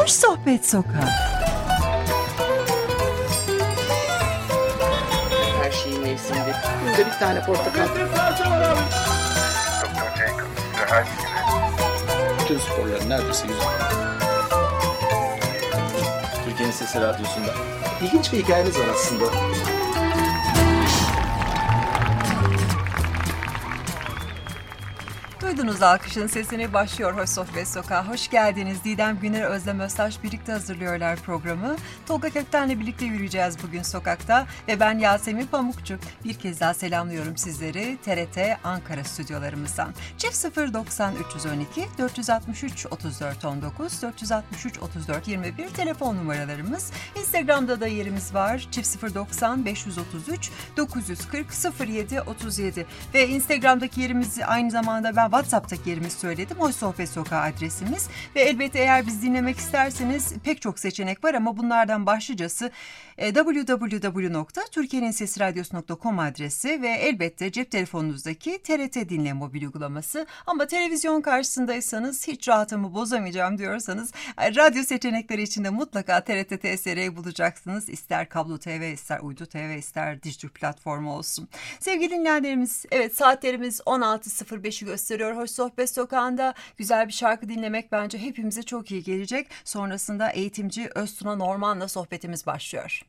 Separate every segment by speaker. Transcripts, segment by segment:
Speaker 1: Hoş Sohbet Sokağı.
Speaker 2: Her şeyin mevsiminde. Günde bir tane portakal.
Speaker 3: Bütün sporların neredeyse %100. Türkiye'nin Sesi Radyosu'nda.
Speaker 2: İlginç bir hikayemiz var aslında.
Speaker 1: Duydunuz alkışın sesini, başlıyor Hoş Sohbet Sokağı. Hoş geldiniz. Didem Güner, Özlem Öztaş birlikte hazırlıyorlar programı. Tolga Kökten'le birlikte yürüyeceğiz bugün sokakta. Ve ben Yasemin Pamukçu. Bir kez daha selamlıyorum sizleri TRT Ankara stüdyolarımızdan. Çift 090 312 463 34 19 463 34 21 telefon numaralarımız. Instagram'da da yerimiz var. Çift 090 533 940 07 37 ve Instagram'daki yerimizi aynı zamanda ben WhatsApp'taki yerimizi söyledim. Hoş Sohbet Sokağı adresimiz ve elbette eğer biz dinlemek isterseniz pek çok seçenek var ama bunlardan başlıcası www.turkiyeninsesiradyosu.com adresi ve elbette cep telefonunuzdaki TRT Dinle mobil uygulaması. Ama televizyon karşısındaysanız hiç rahatımı bozamayacağım diyorsanız radyo seçenekleri içinde mutlaka TRT TSR'yi bulacaksınız. İster kablo TV, ister uydu TV, ister dijital platformu olsun. Sevgili dinleyenlerimiz, evet saatlerimiz 16.05'i gösteriyor. Hoş Sohbet Sokağı'nda güzel bir şarkı dinlemek bence hepimize çok iyi gelecek. Sonrasında eğitimci Öztuna Norman'la sohbetimiz başlıyor.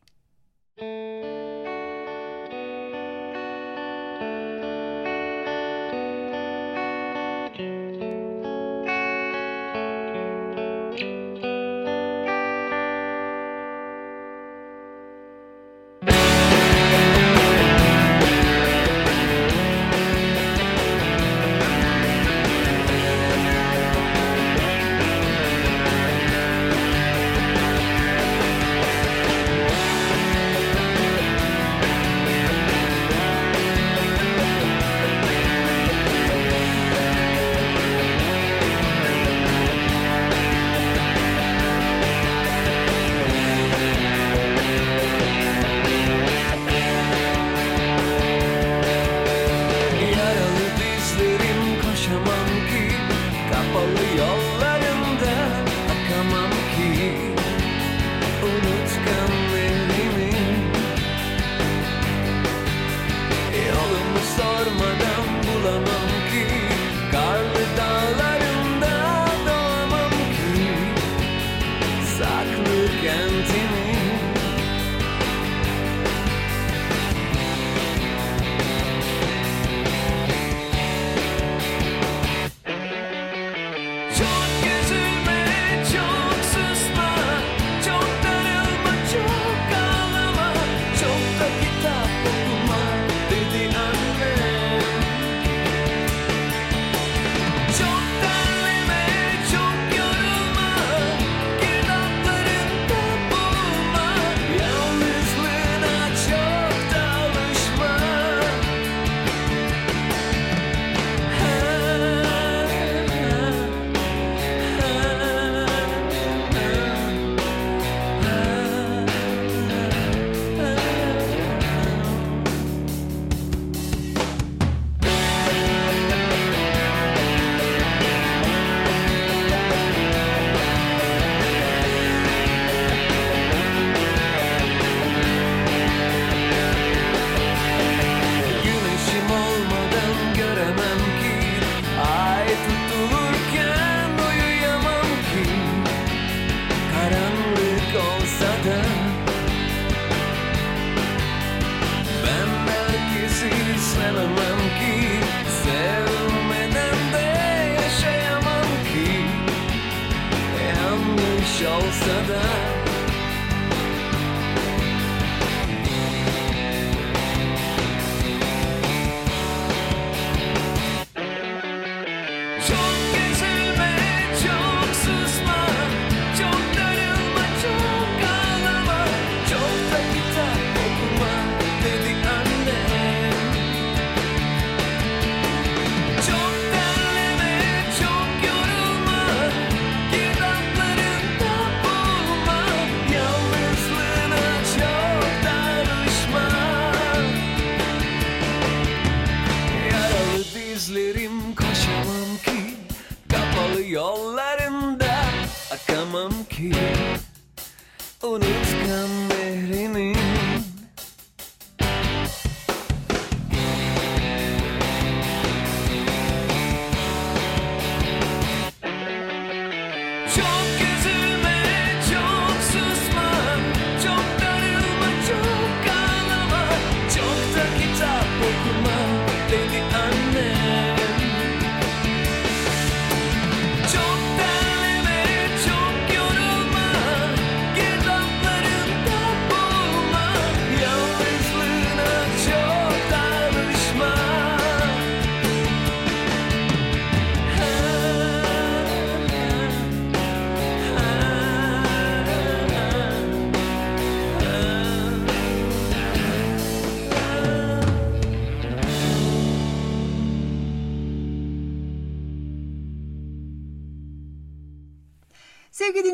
Speaker 4: Çok terleme, çok yorulma, girdaplarında boğulma.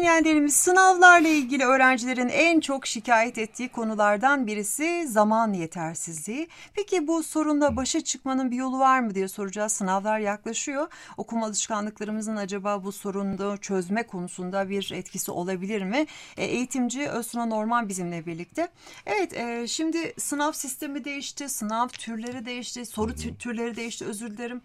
Speaker 1: dinleyenlerimiz, sınavlarla ilgili öğrencilerin en çok şikayet ettiği konulardan birisi zaman yetersizliği. Peki bu sorunla başa çıkmanın bir yolu var mı diye soracağız. Sınavlar yaklaşıyor. Okuma alışkanlıklarımızın acaba bu sorunu çözme konusunda bir etkisi olabilir mi? Eğitimci Özsuna Norman bizimle birlikte. Evet, şimdi sınav sistemi değişti, sınav türleri değişti, soru türleri değişti, özür dilerim.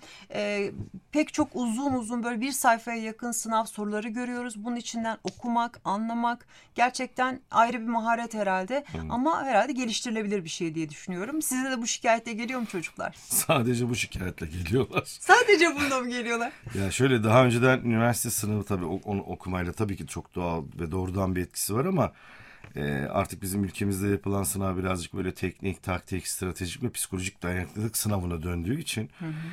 Speaker 1: Pek çok uzun böyle bir sayfaya yakın sınav soruları görüyoruz. Bunun içinden okumak, anlamak gerçekten ayrı bir maharet herhalde. Ama herhalde geliştirilebilir bir şey diye düşünüyorum. Size de bu şikayetle geliyor mu çocuklar?
Speaker 4: Sadece bu şikayetle geliyorlar.
Speaker 1: Sadece bununla mı geliyorlar?
Speaker 4: Ya şöyle, daha önceden üniversite sınavı tabii onu okumayla tabii ki çok doğal ve doğrudan bir etkisi var ama artık bizim ülkemizde yapılan sınav birazcık böyle teknik, taktik, stratejik ve psikolojik dayanıklılık sınavına döndüğü için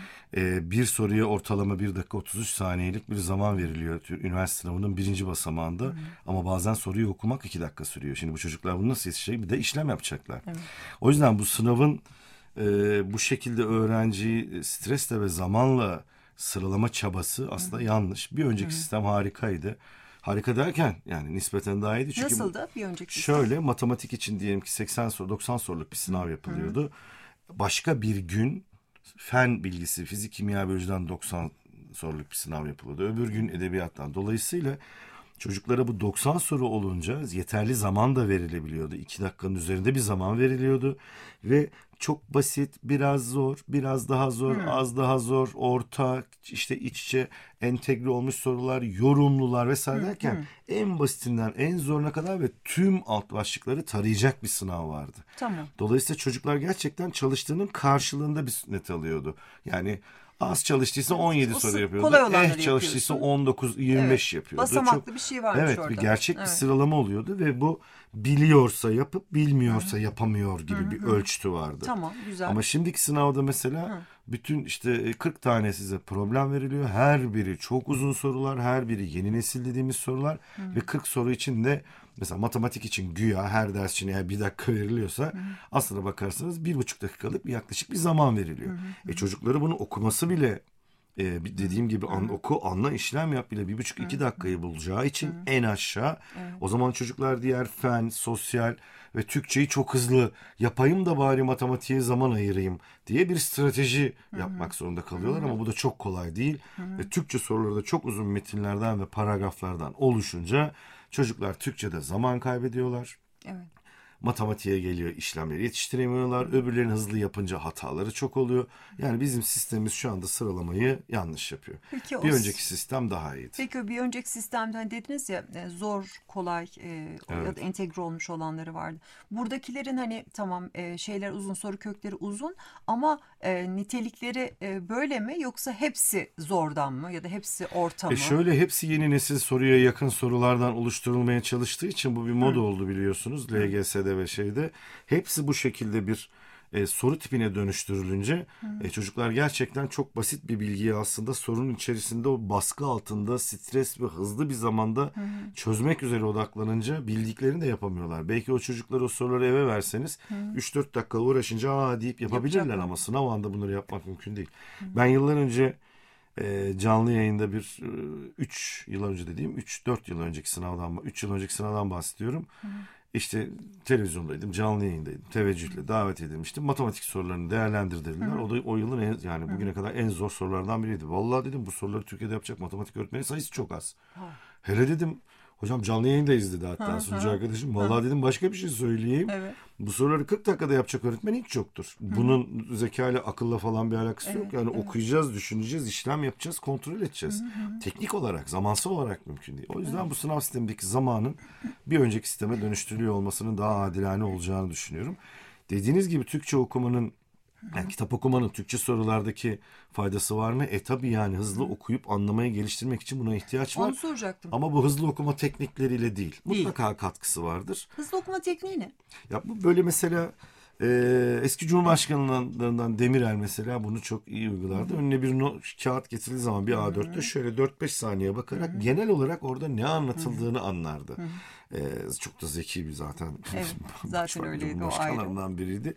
Speaker 4: bir soruya ortalama 1 dakika 33 saniyelik bir zaman veriliyor üniversite sınavının birinci basamağında. Ama bazen soruyu okumak 2 dakika sürüyor. Şimdi bu çocuklar bunu nasıl yetişecek? Bir de işlem yapacaklar. O yüzden bu sınavın bu şekilde öğrenciyi stresle ve zamanla sıralama çabası aslında yanlış. Bir önceki sistem harikaydı. Harika derken yani nispeten daha iyiydi. Çünkü
Speaker 1: nasıldı bir önceki sistem?
Speaker 4: Şöyle, matematik için diyelim ki 80 soru 90 soruluk bir sınav yapılıyordu. Başka bir gün fen bilgisi, fizik, kimya, biyolojiden 90 soruluk bir sınav yapılıyordu. Öbür gün edebiyattan. Dolayısıyla çocuklara bu 90 soru olunca yeterli zaman da verilebiliyordu. 2 dakikanın üzerinde bir zaman veriliyordu. Ve çok basit, biraz zor, biraz daha zor, az daha zor, orta, işte iç içe entegre olmuş sorular, yorumlular vesaire derken en basitinden en zoruna kadar ve tüm alt başlıkları tarayacak bir sınav vardı.
Speaker 1: Tamam.
Speaker 4: Dolayısıyla çocuklar gerçekten çalıştığının karşılığında bir net alıyordu. Yani az çalıştıysa 17 soru yapıyordu.
Speaker 1: Kolay olanları
Speaker 4: çalıştıysa
Speaker 1: yapıyorsun.
Speaker 4: 19-25 yapıyordu.
Speaker 1: Basamaklı bir şey varmış
Speaker 4: evet,
Speaker 1: orada.
Speaker 4: bir gerçek bir sıralama oluyordu ve bu biliyorsa yapıp bilmiyorsa yapamıyor gibi bir ölçütü vardı.
Speaker 1: Tamam, güzel.
Speaker 4: Ama şimdiki sınavda mesela bütün işte 40 tane size problem veriliyor. Her biri çok uzun sorular, her biri yeni nesil dediğimiz sorular ve 40 soru için de mesela matematik için güya her ders için eğer 1 dakika veriliyorsa aslına bakarsanız 1,5 dakikalık yaklaşık bir zaman veriliyor. Çocukları bunu okuması bile dediğim gibi oku, anla, işlem yap bile 1,5-2 dakikayı bulacağı için en aşağı. O zaman çocuklar diğer fen, sosyal ve Türkçeyi çok hızlı yapayım da bari matematiğe zaman ayırayım diye bir strateji yapmak zorunda kalıyorlar ama bu da çok kolay değil. Ve Türkçe soruları da çok uzun metinlerden ve paragraflardan oluşunca çocuklar Türkçe'de zaman kaybediyorlar.
Speaker 1: Evet.
Speaker 4: Matematiğe geliyor, işlemleri yetiştiremiyorlar. Öbürlerini hızlı yapınca hataları çok oluyor. Yani bizim sistemimiz şu anda sıralamayı yanlış yapıyor.
Speaker 1: Peki,
Speaker 4: bir önceki sistem daha iyiydi.
Speaker 1: Peki bir önceki sistemden dediniz ya zor, kolay ya da entegre olmuş olanları vardı. Buradakilerin hani tamam şeyler uzun, soru kökleri uzun ama nitelikleri böyle mi yoksa hepsi zordan mı ya da hepsi orta mı?
Speaker 4: Şöyle, hepsi yeni nesil soruya yakın sorulardan oluşturulmaya çalıştığı için bu bir moda oldu biliyorsunuz. LGS'de ve şeyde hepsi bu şekilde bir soru tipine dönüştürülünce çocuklar gerçekten çok basit bir bilgiyi aslında sorunun içerisinde o baskı altında stres ve hızlı bir zamanda çözmek üzere odaklanınca bildiklerini de yapamıyorlar. Belki o çocuklar o soruları eve verseniz 3-4 dakika uğraşınca deyip yapabilirler ama sınav anda bunları yapmak mümkün değil. Ben yıllar önce canlı yayında 3 yıl önce dediğim 3-4 yıl önceki sınavdan 3 yıl önceki sınavdan bahsediyorum. İşte televizyondaydım, canlı yayındaydım. Teveccühle davet edilmiştim. Matematik sorularını değerlendirdiler. O da o yılın yani bugüne kadar en zor sorulardan biriydi. Vallahi dedim bu soruları Türkiye'de yapacak matematik öğretmeni sayısı çok az. Hele dedim hocam canlı yayındayız dedi hatta sunucu arkadaşım. Vallahi dedim başka bir şey söyleyeyim. Evet. Bu soruları 40 dakikada yapacak öğretmen hiç yoktur. Bunun zekayla, akılla falan bir alakası yok. Yani okuyacağız, düşüneceğiz, işlem yapacağız, kontrol edeceğiz. Teknik olarak, zamansal olarak mümkün değil. O yüzden bu sınav sistemindeki zamanın bir önceki sisteme dönüştürülüyor olmasının daha adilane olacağını düşünüyorum. Dediğiniz gibi Türkçe okumanın, yani kitap okumanın Türkçe sorulardaki faydası var mı? Tabii yani hızlı okuyup anlamayı geliştirmek için buna ihtiyaç var.
Speaker 1: Onu soracaktım.
Speaker 4: Ama bu hızlı okuma teknikleriyle değil. Mutlaka katkısı vardır.
Speaker 1: Hızlı okuma tekniği ne?
Speaker 4: Ya bu böyle mesela Eski Cumhurbaşkanlarından Demirel mesela bunu çok iyi uygulardı. Önüne bir kağıt getirildiği zaman bir A4'te şöyle 4-5 saniye bakarak genel olarak orada ne anlatıldığını anlardı. Çok da zeki bir zaten.
Speaker 1: Evet, zaten öyleydi, o ayrı.
Speaker 4: Cumhurbaşkanlarından biriydi.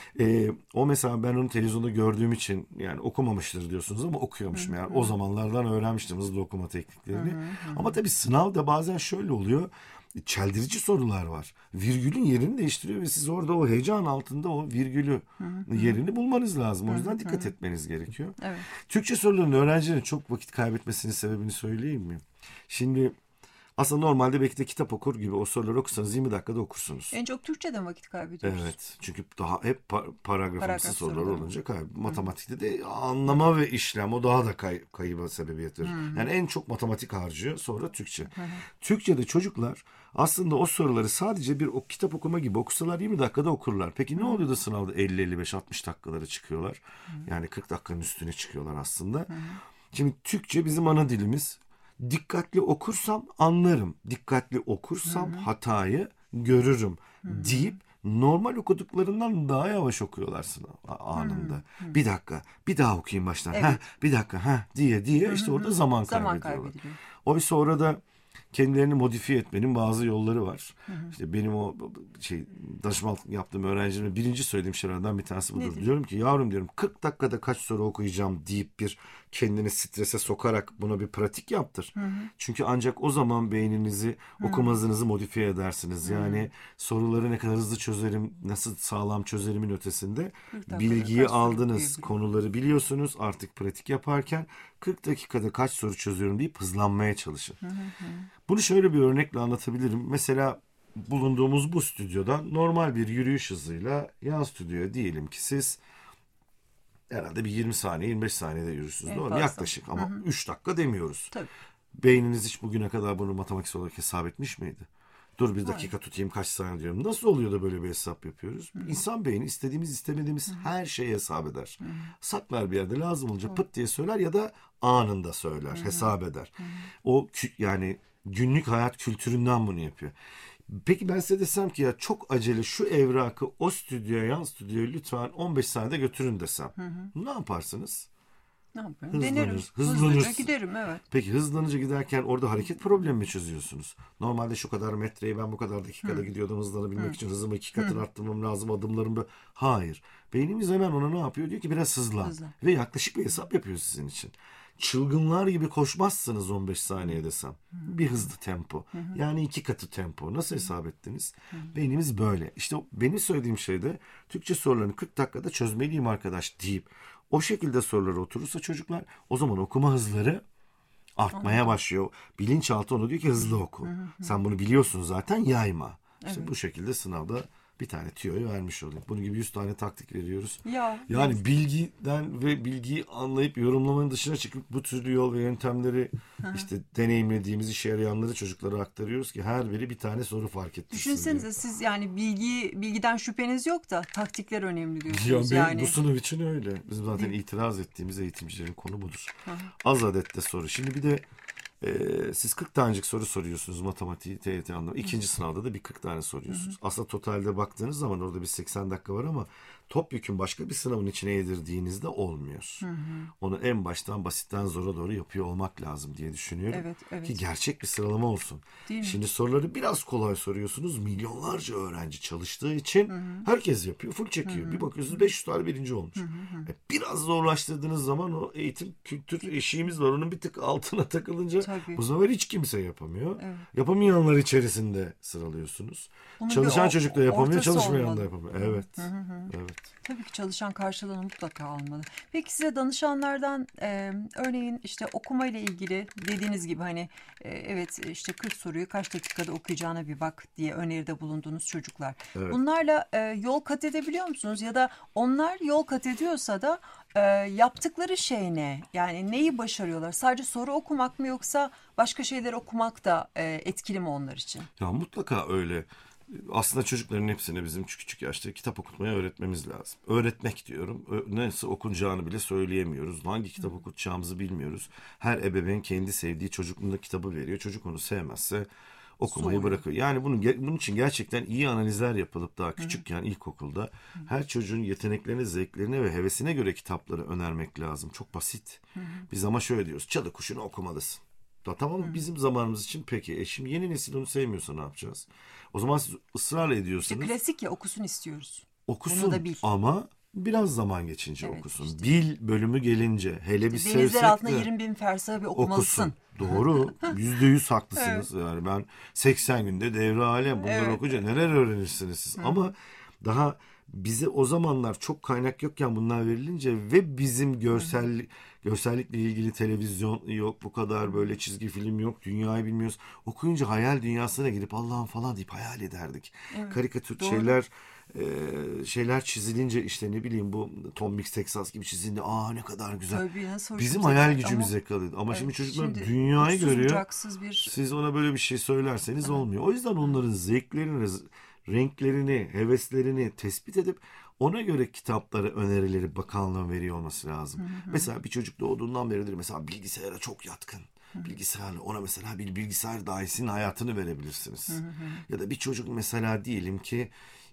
Speaker 4: O mesela ben onu televizyonda gördüğüm için yani okumamıştır diyorsunuz ama okuyormuşum. Yani o zamanlardan öğrenmiştim hızlı okuma tekniklerini. Ama tabii sınavda bazen şöyle oluyor. Çeldirici sorular var. Virgülün yerini değiştiriyor ve siz orada o heyecan altında o virgülü yerini bulmanız lazım. O yüzden dikkat etmeniz gerekiyor.
Speaker 1: Evet.
Speaker 4: Türkçe sorularının öğrencilerin çok vakit kaybetmesinin sebebini söyleyeyim mi? Şimdi aslında normalde belki de kitap okur gibi o soruları okursanız 20 dakikada okursunuz.
Speaker 1: En çok Türkçeden vakit kaybediyoruz.
Speaker 4: Evet. Çünkü daha hep paragrafımsı sorular
Speaker 1: soruları.
Speaker 4: olunca matematikte de anlama ve işlem o daha da kayıba sebebiyet verir. Yani en çok matematik harcıyor, sonra Türkçe. Türkçe'de çocuklar aslında o soruları sadece bir kitap okuma gibi okusalar 20 dakikada okurlar. Peki ne oluyor da sınavda 50-55-60 dakikalara çıkıyorlar? Yani 40 dakikanın üstüne çıkıyorlar aslında. Şimdi Türkçe bizim ana dilimiz. Dikkatli okursam anlarım. Dikkatli okursam hatayı görürüm deyip normal okuduklarından daha yavaş okuyorlar sınav anında. Bir dakika, bir daha okuyayım baştan.
Speaker 1: Evet.
Speaker 4: Bir dakika, diye işte orada zaman kaybediyorlar. Oysa orada kendilerini modifiye etmenin bazı yolları var. İşte benim o danışmanlık yaptığım öğrencilerime birinci söylediğim şeylerden bir tanesi budur.
Speaker 1: Nedir?
Speaker 4: Diyorum ki yavrum diyorum 40 dakikada kaç soru okuyacağım deyip bir kendini strese sokarak buna bir pratik yaptır. Çünkü ancak o zaman beyninizi okuma hızınızı modifiye edersiniz. Yani soruları ne kadar hızlı çözerim, nasıl sağlam çözerimin ötesinde bilgiyi aldınız, konuları biliyorsunuz, artık pratik yaparken 40 dakikada kaç soru çözüyorum deyip hızlanmaya çalışın. Bunu şöyle bir örnekle anlatabilirim. Mesela bulunduğumuz bu stüdyodan normal bir yürüyüş hızıyla yan stüdyoya diyelim ki siz herhalde bir 20 saniye 25 saniyede yürürsünüz. Doğru mu? Yaklaşık ama 3 dakika demiyoruz.
Speaker 1: Tabii.
Speaker 4: Beyniniz hiç bugüne kadar bunu matematiksel olarak hesap etmiş miydi? Dur bir dakika tutayım kaç saniye diyorum. Nasıl oluyor da böyle bir hesap yapıyoruz? İnsan beyni istediğimiz istemediğimiz her şeyi hesap eder. Saklar bir yerde lazım olunca pıt diye söyler ya da anında söyler, hesap eder. O yani günlük hayat kültüründen bunu yapıyor. Peki ben size desem ki ya çok acele şu evrakı o stüdyoya, yan stüdyoya lütfen 15 saniyede götürün desem. Ne yaparsınız?
Speaker 1: Ne yapıyorum? Denerim.
Speaker 4: Hızlanır.
Speaker 1: Hızlıca giderim, evet.
Speaker 4: Peki hızlanınca giderken orada hareket problemi mi çözüyorsunuz? Normalde şu kadar metreyi ben bu kadar dakikada gidiyordum, hızlanabilmek için hızımı 2 katını arttırmam lazım, adımlarım böyle. Hayır. Beynimiz hemen ona ne yapıyor? Diyor ki biraz hızlan. Ve yaklaşık bir hesap yapıyor sizin için. Çılgınlar gibi koşmazsınız 15 saniye desem. Bir hızlı tempo. Yani 2 katı tempo. Nasıl hesap ettiniz? Beynimiz böyle. İşte benim söylediğim şey de Türkçe sorularını 40 dakikada çözmeliyim arkadaş deyip o şekilde sorulara oturursa çocuklar o zaman okuma hızları artmaya başlıyor. Bilinçaltı onu diyor ki hızlı oku. Sen bunu biliyorsun zaten, yayma. İşte bu şekilde sınavda bir tane tüyoyu vermiş olayım. Bunun gibi 100 tane taktik veriyoruz. Yani bilgiden ve bilgiyi anlayıp yorumlamanın dışına çıkıp bu türlü yol ve yöntemleri işte deneyimlediğimiz işe yarayanları çocuklara aktarıyoruz ki her biri bir tane soru fark ettirsin.
Speaker 1: Düşünsenize siz yani bilgiden şüpheniz yok da taktikler önemli diyorsunuz. Yani
Speaker 4: bu sınav için öyle. Bizim zaten itiraz ettiğimiz eğitimcilerin konu budur. Az adette soru. Şimdi bir de siz 40 tanecik soru soruyorsunuz matematiği, TYT anlamında. İkinci sınavda da bir 40 tane soruyorsunuz. Aslında totalde baktığınız zaman orada bir 80 dakika var ama topyekün başka bir sınavın içine yedirdiğinizde olmuyor. Onu en baştan basitten zora doğru yapıyor olmak lazım diye düşünüyorum.
Speaker 1: Evet.
Speaker 4: Ki gerçek bir sıralama olsun. Şimdi soruları biraz kolay soruyorsunuz. Milyonlarca öğrenci çalıştığı için herkes yapıyor. Full çekiyor. Bir bakıyorsunuz 500 tane birinci olmuş. Biraz zorlaştırdığınız zaman o eğitim kültür eşiğimiz var. Onun bir tık altına takılınca bu sefer hiç kimse yapamıyor. Yapamayanlar içerisinde sıralıyorsunuz. Çalışan çocuk da yapamıyor, çalışmayan da yapamıyor. Evet. Evet.
Speaker 1: Tabii ki çalışan karşılığını mutlaka almalı. Peki size danışanlardan örneğin işte okuma ile ilgili dediğiniz gibi hani evet işte 40 soruyu kaç dakikada okuyacağına bir bak diye öneride bulunduğunuz çocuklar.
Speaker 4: Evet.
Speaker 1: Bunlarla yol kat edebiliyor musunuz? Ya da onlar yol kat ediyorsa da yaptıkları şey ne? Yani neyi başarıyorlar? Sadece soru okumak mı yoksa başka şeyler okumak da etkili mi onlar için?
Speaker 4: Ya mutlaka öyle. Aslında çocukların hepsine bizim küçük yaşta kitap okutmayı öğretmemiz lazım. Öğretmek diyorum. Nasıl okunacağını bile söyleyemiyoruz. Hangi kitap okutacağımızı bilmiyoruz. Her ebeveyn kendi sevdiği çocukluğunda kitabı veriyor. Çocuk onu sevmezse okumayı
Speaker 1: Soğuyor.
Speaker 4: bırakıyor. Yani bunun için gerçekten iyi analizler yapılıp daha küçükken ilkokulda her çocuğun yeteneklerine, zevklerine ve hevesine göre kitapları önermek lazım. Çok basit. Biz ama şöyle diyoruz. Çalı Kuşu'nu okumalısın. Tamam mı? Bizim zamanımız için peki. Şimdi yeni nesil onu sevmiyorsa ne yapacağız? O zaman siz ısrarla
Speaker 1: İşte
Speaker 4: ediyorsunuz.
Speaker 1: klasik ya, okusun istiyoruz.
Speaker 4: Okusun
Speaker 1: Bunu da bil.
Speaker 4: ama biraz zaman geçince
Speaker 1: Evet,
Speaker 4: okusun.
Speaker 1: işte.
Speaker 4: Bil bölümü gelince hele bir sevsek
Speaker 1: Denizler altında
Speaker 4: de
Speaker 1: 20.000 fersah bir okumalısın.
Speaker 4: okusun. Doğru. %100 haklısınız. Yani ben 80 günde devre alem bunları
Speaker 1: Evet.
Speaker 4: okuyunca neler öğrenirsiniz siz. Ama daha bize o zamanlar çok kaynak yokken bunlar verilince ve bizim görsellikle ilgili televizyon yok, bu kadar böyle çizgi film yok, dünyayı bilmiyoruz. Okuyunca hayal dünyasına girip Allah'ım falan deyip hayal ederdik. Karikatür
Speaker 1: doğru.
Speaker 4: şeyler çizilince işte ne bileyim bu Tom Mix Texas gibi çizilince ne kadar güzel.
Speaker 1: Tabii, nasıl
Speaker 4: Bizim
Speaker 1: hoşumuza
Speaker 4: hayal
Speaker 1: gider.
Speaker 4: gücümüze kalıyor. Ama şimdi çocuklar
Speaker 1: Şimdi
Speaker 4: dünyayı
Speaker 1: uçsuz
Speaker 4: görüyor.
Speaker 1: bucaksız bir
Speaker 4: Siz ona böyle bir şey söylerseniz olmuyor. O yüzden onların zevklerini, renklerini, heveslerini tespit edip ona göre kitapları, önerileri bakanlığın veriyor olması lazım. Mesela bir çocuk doğduğundan beridir mesela bilgisayara çok yatkın. Bilgisayarla ona mesela bir bilgisayar dahisinin hayatını verebilirsiniz. Ya da bir çocuk mesela diyelim ki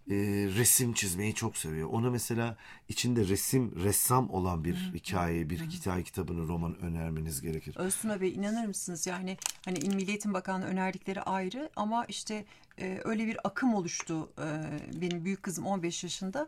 Speaker 4: resim çizmeyi çok seviyor. Ona mesela içinde ressam olan bir hikaye, bir hikaye kitabını, roman önermeniz gerekir.
Speaker 1: Öztuna Bey, inanır mısınız? Yani hani Milli Eğitim Bakanlığı önerdikleri ayrı ama işte öyle bir akım oluştu. Benim büyük kızım 15 yaşında.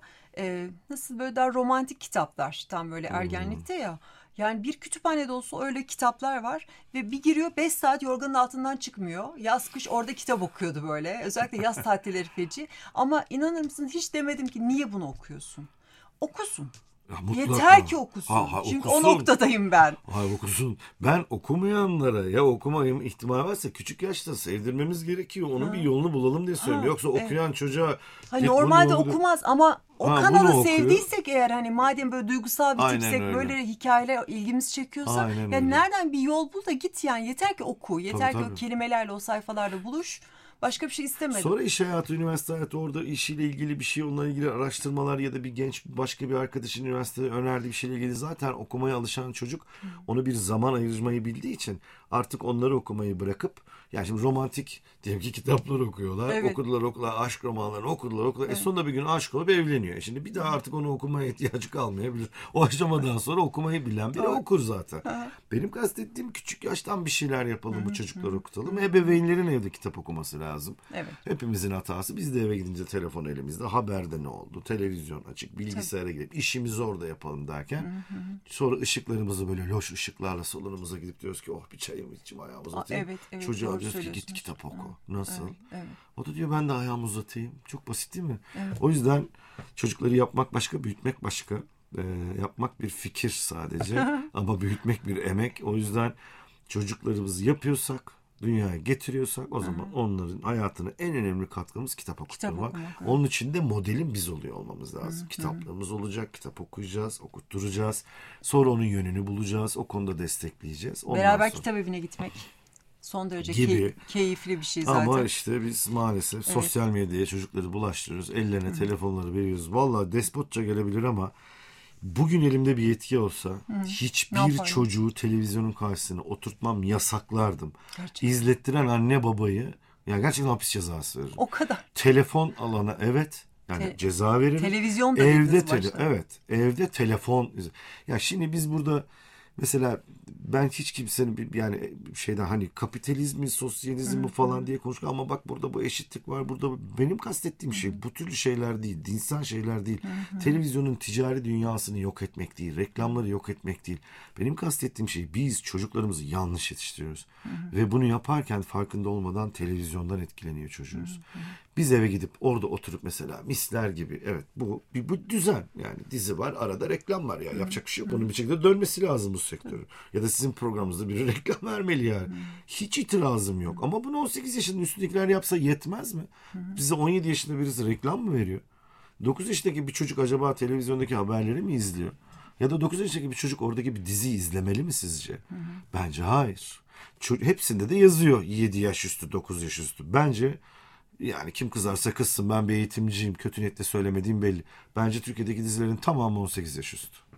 Speaker 1: Nasıl böyle daha romantik kitaplar, tam böyle ergenlikte ya. Yani bir kütüphane dolusu öyle kitaplar var ve bir giriyor 5 saat yorganın altından çıkmıyor. Yaz kış orada kitap okuyordu böyle. Özellikle yaz tatilleri feci. Ama inanır mısın, hiç demedim ki niye bunu okuyorsun? Okusun.
Speaker 4: Ya mutlaka.
Speaker 1: Yeter ki okusun. Çünkü
Speaker 4: okusun.
Speaker 1: o noktadayım ben.
Speaker 4: Okusun. Ben okumayanlara ya okumayım ihtimal varsa küçük yaşta sevdirmemiz gerekiyor. Onun bir yolunu bulalım diye söylüyorum. Yoksa okuyan çocuğa git
Speaker 1: Normalde
Speaker 4: bunu oku.
Speaker 1: okumaz ama o
Speaker 4: bunu
Speaker 1: kanalı
Speaker 4: okuyor.
Speaker 1: sevdiysek eğer, hani madem böyle duygusal bir
Speaker 4: Aynen
Speaker 1: tipsek,
Speaker 4: öyle.
Speaker 1: böyle hikayeler ilgimiz çekiyorsa,
Speaker 4: Aynen
Speaker 1: yani
Speaker 4: öyle.
Speaker 1: nereden bir yol bul da git yani. Yeter ki oku. Yeter ki o
Speaker 4: Tabii.
Speaker 1: kelimelerle o sayfalarda buluş. Başka bir şey istemedim.
Speaker 4: Sonra iş hayatı, üniversite hayatı, orada işiyle ilgili bir şey, onunla ilgili araştırmalar ya da bir genç başka bir arkadaşın üniversitede önerdiği bir şeyle ilgili zaten okumaya alışan çocuk onu bir zaman ayırmayı bildiği için artık onları okumayı bırakıp, yani şimdi romantik diyelim ki kitaplar okuyorlar.
Speaker 1: Evet.
Speaker 4: Okudular, aşk romanlarını okudular. Sonunda bir gün aşık olup evleniyor. Şimdi bir daha artık onu okumaya ihtiyacı kalmayabilir. O aşamadan sonra okumayı bilen biri okur zaten. Benim kastettiğim küçük yaştan bir şeyler yapalım, bu çocukları okutalım. Ebeveynlerin evde kitap okuması lazım.
Speaker 1: Evet.
Speaker 4: Hepimizin hatası. Biz de eve gidince telefon elimizde. Haberde ne oldu? Televizyon açık. Bilgisayara gidip işimizi orada yapalım derken sonra ışıklarımızı böyle loş ışıklarla salonumuza gidip diyoruz ki bir çayımı içeyim, ayağımı uzatayım.
Speaker 1: Evet,
Speaker 4: Çocuğa
Speaker 1: doğru
Speaker 4: diyoruz ki git
Speaker 1: söylüyorsunuz.
Speaker 4: kitap oku. Nasıl?
Speaker 1: Evet.
Speaker 4: O da diyor ben de ayağımı uzatayım. Çok basit değil mi? O yüzden çocukları yapmak başka, büyütmek başka. Yapmak bir fikir sadece ama büyütmek bir emek. O yüzden çocuklarımızı yapıyorsak, dünyaya getiriyorsak o zaman onların hayatına en önemli katkımız kitap okutturmak.
Speaker 1: okumak, evet.
Speaker 4: Onun için de modelin biz oluyor olmamız lazım. Kitaplarımız olacak, kitap okuyacağız, okutturacağız. Sonra onun yönünü bulacağız, o konuda destekleyeceğiz. Ondan
Speaker 1: Beraber
Speaker 4: sonra...
Speaker 1: kitap evine gitmek son derece
Speaker 4: Gibi.
Speaker 1: keyifli bir şey zaten.
Speaker 4: Ama işte biz maalesef sosyal medyaya çocukları bulaştırıyoruz. Ellerine telefonları veriyoruz. Vallahi despotça gelebilir ama bugün elimde bir yetki olsa
Speaker 1: Ne
Speaker 4: hiçbir
Speaker 1: yaparım?
Speaker 4: çocuğu televizyonun karşısına oturtmam, yasaklardım.
Speaker 1: Gerçekten.
Speaker 4: İzlettiren anne babayı gerçekten hapis cezası veririm.
Speaker 1: O kadar.
Speaker 4: Telefon alana evet. Yani ceza veririm.
Speaker 1: Televizyon da
Speaker 4: evde
Speaker 1: dediniz başta.
Speaker 4: evet, evde telefon. Ya şimdi biz burada mesela ben hiç kimsenin yani şeyden hani kapitalizmi, sosyalizmi falan diye konuşuyor ama bak burada bu eşitlik var, burada benim kastettiğim şey bu türlü şeyler değil, dinsel şeyler değil. Televizyonun ticari dünyasını yok etmek değil, reklamları yok etmek değil. Benim kastettiğim şey biz çocuklarımızı yanlış yetiştiriyoruz. Ve bunu yaparken farkında olmadan televizyondan etkileniyor çocuğumuz. Biz eve gidip orada oturup mesela misler gibi bu düzen, yani dizi var, arada reklam var ya, yapacak bir şey yok. Onun bir şekilde dönmesi lazım bu sektörün. Ya da sizin programınızda biri reklam vermeli yani. Hiç itirazım yok. Ama bunu 18 yaşının üstündekiler yapsa yetmez mi? Bize 17 yaşında birisi reklam mı veriyor? 9 yaşındaki bir çocuk acaba televizyondaki haberleri mi izliyor? Ya da 9 yaşındaki bir çocuk oradaki bir diziyi izlemeli mi sizce? Bence hayır. Hepsinde de yazıyor 7 yaş üstü, 9 yaş üstü. Bence yani kim kızarsa kızsın, ben bir eğitimciyim, kötü niyetle söylemediğim belli. Bence Türkiye'deki dizilerin tamamı 18 yaş üstü.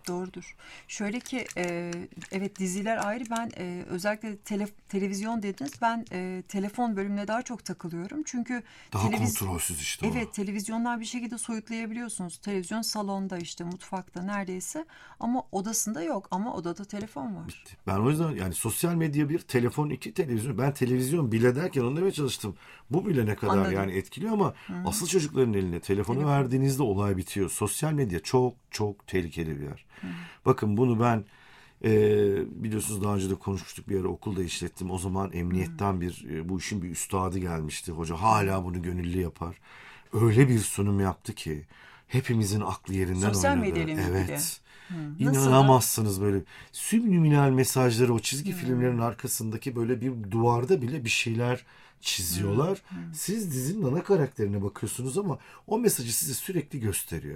Speaker 1: Doğrudur. Şöyle ki evet, diziler ayrı. Ben özellikle televizyon dediniz. Ben telefon bölümüne daha çok takılıyorum. Çünkü
Speaker 4: Daha kontrolsüz işte o.
Speaker 1: Evet, televizyondan bir şekilde soyutlayabiliyorsunuz. Televizyon salonda, işte mutfakta neredeyse, ama odasında yok, ama odada telefon var.
Speaker 4: Bitti. Ben o yüzden yani sosyal medya bir, telefon iki, televizyon. Ben televizyon bile derken onu demeye çalıştım. Bu bile ne kadar
Speaker 1: Anladım.
Speaker 4: yani etkiliyor ama asıl çocukların eline telefonu verdiğinizde olay bitiyor. Sosyal medya çok çok tehlikeli bir yer. Bakın bunu ben biliyorsunuz daha önce de konuşmuştuk, bir ara okulda işlettim. O zaman emniyetten bu işin bir üstadı gelmişti. Hoca hala bunu gönüllü yapar. Öyle bir sunum yaptı ki hepimizin aklı yerinden
Speaker 1: Sosyal
Speaker 4: oynadı.
Speaker 1: medyayla ilgili.
Speaker 4: Evet.
Speaker 1: Nasıl?
Speaker 4: İnanamazsınız böyle subliminal mesajları, o çizgi filmlerin arkasındaki böyle bir duvarda bile bir şeyler çiziyorlar. Siz dizinin ana karakterine bakıyorsunuz ama o mesajı size sürekli gösteriyor.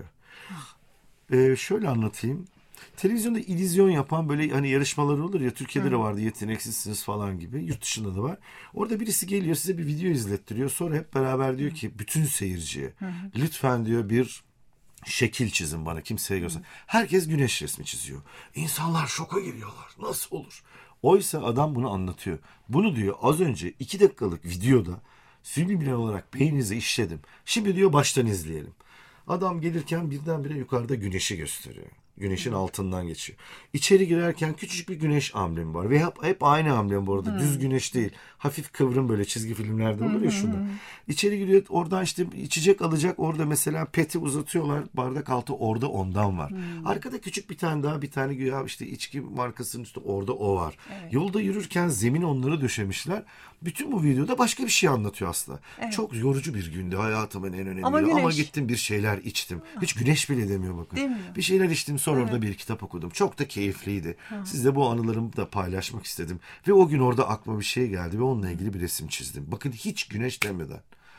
Speaker 4: Şöyle anlatayım. Televizyonda illüzyon yapan böyle hani yarışmalar olur ya, Türkiye'de de vardı, yeteneksizsiniz falan gibi, yurt dışında da var. Orada birisi geliyor size bir video izlettiriyor, sonra hep beraber diyor ki bütün seyirciye lütfen diyor bir şekil çizin bana, kimseye göster. Herkes güneş resmi çiziyor. İnsanlar şoka giriyorlar. Nasıl olur? Oysa adam bunu anlatıyor. Bunu diyor az önce 2 dakikalık videoda subliminal olarak beyninize işledim. Şimdi diyor baştan izleyelim. Adam gelirken birdenbire yukarıda güneşi gösteriyor. Güneşin altından geçiyor. İçeri girerken küçücük bir güneş amblemi var. Ve hep aynı amblem bu arada. Düz güneş değil. Hafif kıvrım, böyle çizgi filmlerde olur ya şurada. İçeri giriyor, oradan işte içecek alacak. Orada mesela peti uzatıyorlar. Bardak altı, orada ondan var. Arkada küçük bir tane daha, bir tane güya işte içki markasının üstü, orada o var. Evet. Yolda yürürken zemin onları döşemişler. Bütün bu videoda başka bir şey anlatıyor aslında. Evet. Çok yorucu bir gündü. Hayatımın en önemli. Ama gittim bir şeyler içtim. Hiç güneş bile demiyor bakın. Demiyor. Bir şeyler içtim, sonra orada bir kitap okudum. Çok da keyifliydi. Sizle bu anılarımı da paylaşmak istedim. Ve o gün orada aklıma bir şey geldi ve onunla ilgili bir resim çizdim. Bakın hiç güneş demeden.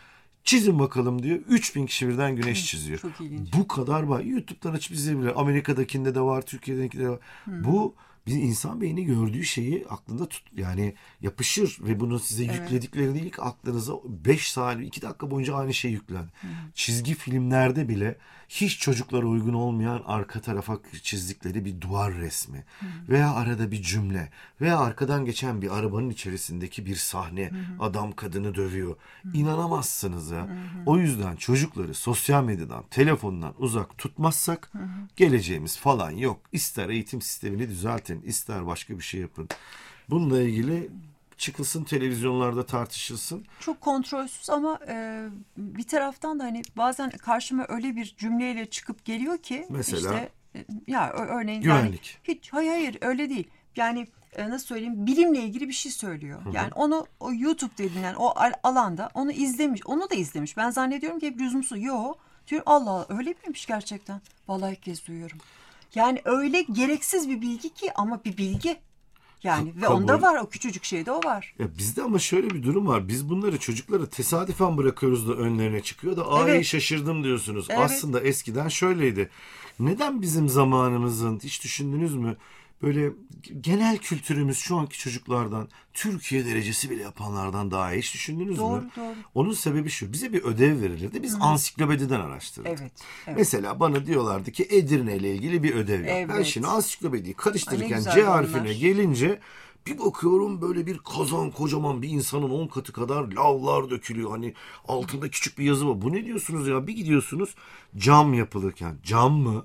Speaker 4: Çizin bakalım diyor. 3000 kişi birden güneş çiziyor.
Speaker 1: Çok ilginç.
Speaker 4: Bu kadar var. YouTube'dan açıp izleyebilir. Amerika'dakinde de var, Türkiye'dekinde de var. Bu bir insan beyni gördüğü şeyi aklında yani yapışır ve bunu size yüklediklerinde ilk aklınıza 5 saniye 2 dakika boyunca aynı şey yüklen. Çizgi filmlerde bile hiç çocuklara uygun olmayan arka tarafa çizdikleri bir duvar resmi veya arada bir cümle veya arkadan geçen bir arabanın içerisindeki bir sahne, adam kadını dövüyor. İnanamazsınız ya. O yüzden çocukları sosyal medyadan, telefondan uzak tutmazsak geleceğimiz falan yok. İster eğitim sistemini düzeltin, ister başka bir şey yapın. Bununla ilgili çıkılsın, televizyonlarda tartışılsın.
Speaker 1: Çok kontrolsüz ama bir taraftan da hani bazen karşıma öyle bir cümleyle çıkıp geliyor ki
Speaker 4: mesela
Speaker 1: işte ya örneğin
Speaker 4: güvenlik.
Speaker 1: Yani, hiç hayır öyle değil. Yani nasıl söyleyeyim, bilimle ilgili bir şey söylüyor. Yani onu o YouTube denilen o alanda onu izlemiş. Onu da izlemiş. Ben zannediyorum ki hep lüzumsuz. Diyor Allah Allah, öyle miymiş gerçekten? Vallahi ilk kez duyuyorum. Yani öyle gereksiz bir bilgi ki, ama bir bilgi. Yani ve onda var, o küçücük şeyde o var.
Speaker 4: Ya bizde ama şöyle bir durum var. Biz bunları çocuklara tesadüfen bırakıyoruz da önlerine çıkıyor da ay şaşırdım diyorsunuz. Evet. Aslında eskiden şöyleydi. Neden bizim zamanımızın, hiç düşündünüz mü? Böyle genel kültürümüz şu anki çocuklardan, Türkiye derecesi bile yapanlardan daha iyi. Hiç düşündünüz mü?
Speaker 1: Doğru.
Speaker 4: Onun sebebi şu. Bize bir ödev verilirdi. Biz ansiklopediden araştırırdık.
Speaker 1: Evet.
Speaker 4: Mesela bana diyorlardı ki Edirne ile ilgili bir ödev yap.
Speaker 1: Evet.
Speaker 4: Ben şimdi ansiklopediyi karıştırırken C harfine gelince bir bakıyorum böyle bir kazan, kocaman bir insanın 10 katı kadar lavlar dökülüyor. Hani altında küçük bir yazı var. Bu ne diyorsunuz ya? Bir gidiyorsunuz cam yapılırken. Cam mı?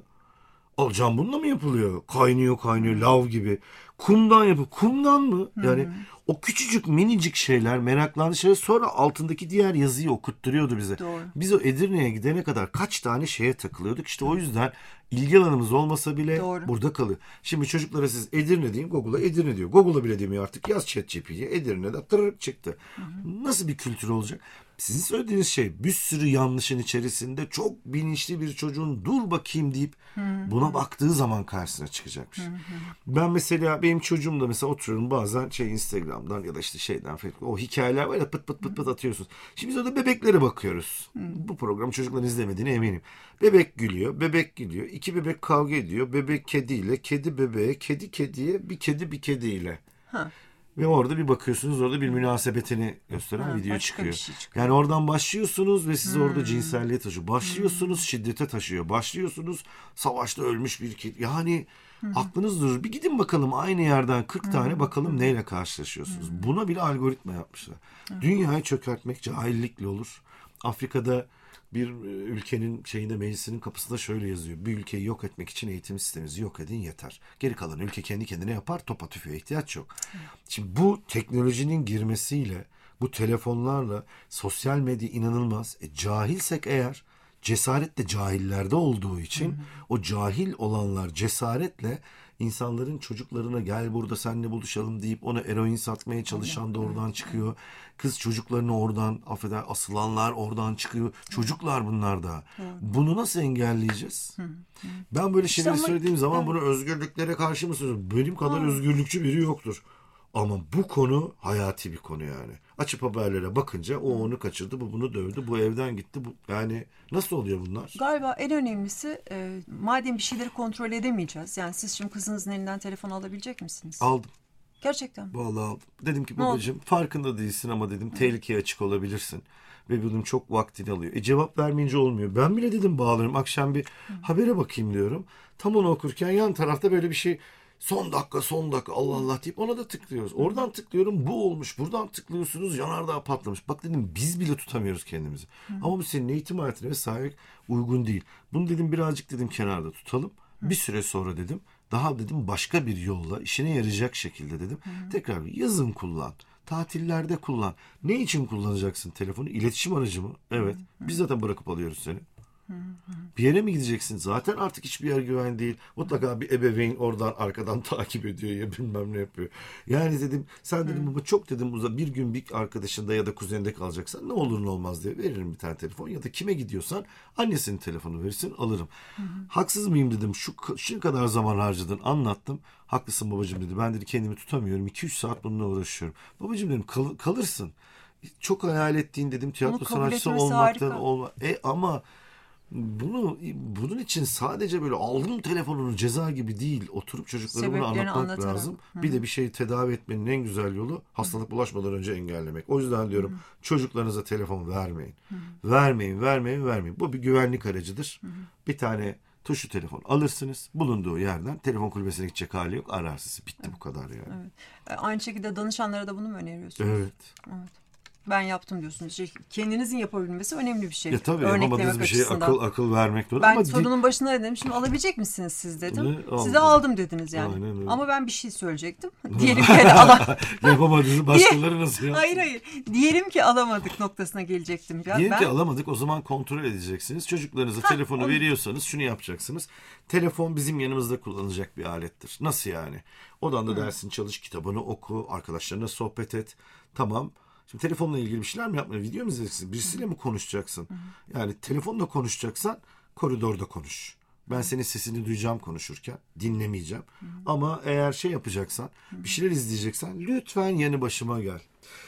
Speaker 4: Cam bununla mı yapılıyor? Kaynıyor lav gibi. Kumdan yapılıyor. Kumdan mı? Yani o küçücük minicik şeyler, meraklandığı şeyler, sonra altındaki diğer yazıyı okutturuyordu bize.
Speaker 1: Doğru.
Speaker 4: Biz o Edirne'ye gidene kadar kaç tane şeye takılıyorduk. İşte o yüzden ilgi alanımız olmasa bile burada kalıyor. Şimdi çocuklara siz Edirne deyin, Google'a Edirne diyor. Google'a bile demiyor artık. Yaz ChatGPT'ye, Edirne'de tırırık çıktı. Nasıl bir kültür olacak? Sizin söylediğiniz şey bir sürü yanlışın içerisinde çok bilinçli bir çocuğun dur bakayım deyip buna baktığı zaman karşısına çıkacak bir şey. Ben mesela benim çocuğum da mesela oturuyorum bazen Instagram'dan ya da işte şeyden o hikayeler var ya, pıt pıt atıyorsunuz. Şimdi biz orada bebeklere bakıyoruz. Bu programı çocukların izlemediğine eminim. Bebek gülüyor, bebek gidiyor. 2 bebek kavga ediyor. Bebek kediyle, kedi bebeğe, kedi kediye, bir kedi bir kediyle. Ve orada bir bakıyorsunuz, orada bir münasebetini gösteren video
Speaker 1: başka
Speaker 4: çıkıyor.
Speaker 1: bir şey çıkıyor.
Speaker 4: Yani oradan başlıyorsunuz ve sizi orada cinselliğe taşıyor. Başlıyorsunuz şiddete taşıyor. Başlıyorsunuz savaşta ölmüş bir kişi. Yani aklınız durur. Bir gidin bakalım aynı yerden 40 tane bakalım neyle karşılaşıyorsunuz. Buna bile algoritma yapmışlar. Dünyayı çökertmek cahillikle olur. Afrika'da bir ülkenin meclisinin kapısında şöyle yazıyor. Bir ülkeyi yok etmek için eğitim sistemimizi yok edin yeter. Geri kalan ülke kendi kendine yapar. Topa tüfeğe ihtiyaç yok. Şimdi bu teknolojinin girmesiyle, bu telefonlarla sosyal medya inanılmaz. Cahilsek eğer, cesaret de cahillerde olduğu için o cahil olanlar cesaretle insanların çocuklarına gel burada seninle buluşalım deyip ona eroin satmaya çalışan da oradan çıkıyor. Kız çocuklarını oradan asılanlar oradan çıkıyor. Çocuklar bunlar da. Bunu nasıl engelleyeceğiz? Ben böyle şeyleri söylediğim zaman bunu özgürlüklere karşı mı söylüyorum? Benim kadar özgürlükçü biri yoktur. Ama bu konu hayati bir konu yani. Açıp haberlere bakınca o onu kaçırdı, bu bunu dövdü, bu evden gitti. Yani nasıl oluyor bunlar?
Speaker 1: Galiba en önemlisi madem bir şeyleri kontrol edemeyeceğiz. Yani siz şimdi kızınızın elinden telefonu alabilecek misiniz?
Speaker 4: Aldım.
Speaker 1: Gerçekten.
Speaker 4: Vallahi aldım. Dedim ki babacığım farkında değilsin ama dedim tehlikeye açık olabilirsin. Ve bunun çok vaktini alıyor. Cevap vermeyince olmuyor. Ben bile dedim bağlarım. Akşam bir habere bakayım diyorum. Tam onu okurken yan tarafta böyle bir şey son dakika Allah Allah deyip ona da tıklıyoruz. Oradan tıklıyorum bu olmuş. Buradan tıklıyorsunuz yanardağ patlamış. Bak dedim biz bile tutamıyoruz kendimizi. Ama bu senin eğitim hayatına vesaire uygun değil. Bunu dedim birazcık dedim kenarda tutalım. Bir süre sonra dedim daha dedim başka bir yolla işine yarayacak şekilde dedim. Tekrar yazın kullan. Tatillerde kullan. Ne için kullanacaksın telefonu? İletişim aracı mı? Evet. Biz zaten bırakıp alıyoruz seni. Bir yere mi gideceksin? Zaten artık hiçbir yer güven değil. Mutlaka bir ebeveyn oradan arkadan takip ediyor ya bilmem ne yapıyor. Yani dedim sen dedim baba çok dedim bir gün bir arkadaşında ya da kuzeninde kalacaksan ne olur ne olmaz diye veririm bir tane telefon ya da kime gidiyorsan annesinin telefonu verirsin alırım. Haksız mıyım dedim şu kadar zaman harcadın anlattım. Haklısın babacığım dedi. Ben dedi kendimi tutamıyorum. 2-3 saat bununla uğraşıyorum. Babacığım dedim kalırsın. Çok hayal ettiğin dedim tiyatro sanatçısı olmaktan ama bunun için sadece böyle aldım telefonunu ceza gibi değil. Oturup çocuklara bunu anlatmak lazım. Bir de bir şeyi tedavi etmenin en güzel yolu hastalık bulaşmadan önce engellemek. O yüzden diyorum çocuklarınıza telefon vermeyin. Vermeyin. Bu bir güvenlik aracıdır. Bir tane tuşlu telefon alırsınız. Bulunduğu yerden telefon kulübesine gidecek hali yok. Ararsınız. Bitti bu kadar yani.
Speaker 1: Evet. Aynı şekilde danışanlara da bunu mu öneriyorsunuz?
Speaker 4: Evet.
Speaker 1: Ben yaptım diyorsunuz. Kendinizin yapabilmesi önemli bir şey.
Speaker 4: Tabii yapamadığınız bir şeye akıl vermek doğru.
Speaker 1: Ben sorunun başına dedim. Şimdi alabilecek misiniz siz dedim. Size aldım dediniz yani. Aynen, ama ben bir şey söyleyecektim. Diyelim ki
Speaker 4: yapamadınız başkaları nasıl ya?
Speaker 1: Hayır. Diyelim ki alamadık noktasına gelecektim.
Speaker 4: Diyelim ki alamadık o zaman kontrol edeceksiniz. Çocuklarınıza telefonu veriyorsanız şunu yapacaksınız. Telefon bizim yanımızda kullanılacak bir alettir. Nasıl yani? Odanda dersini çalış, kitabını oku, arkadaşlarına sohbet et. Tamam. Şimdi telefonla ilgili bir şeyler mi yapmaya? Video mu izleyeceksin? Birisiyle mi konuşacaksın? Yani telefonla konuşacaksan koridorda konuş. Ben senin sesini duyacağım konuşurken. Dinlemeyeceğim. Ama eğer yapacaksan, bir şeyler izleyeceksen lütfen yanı başıma gel.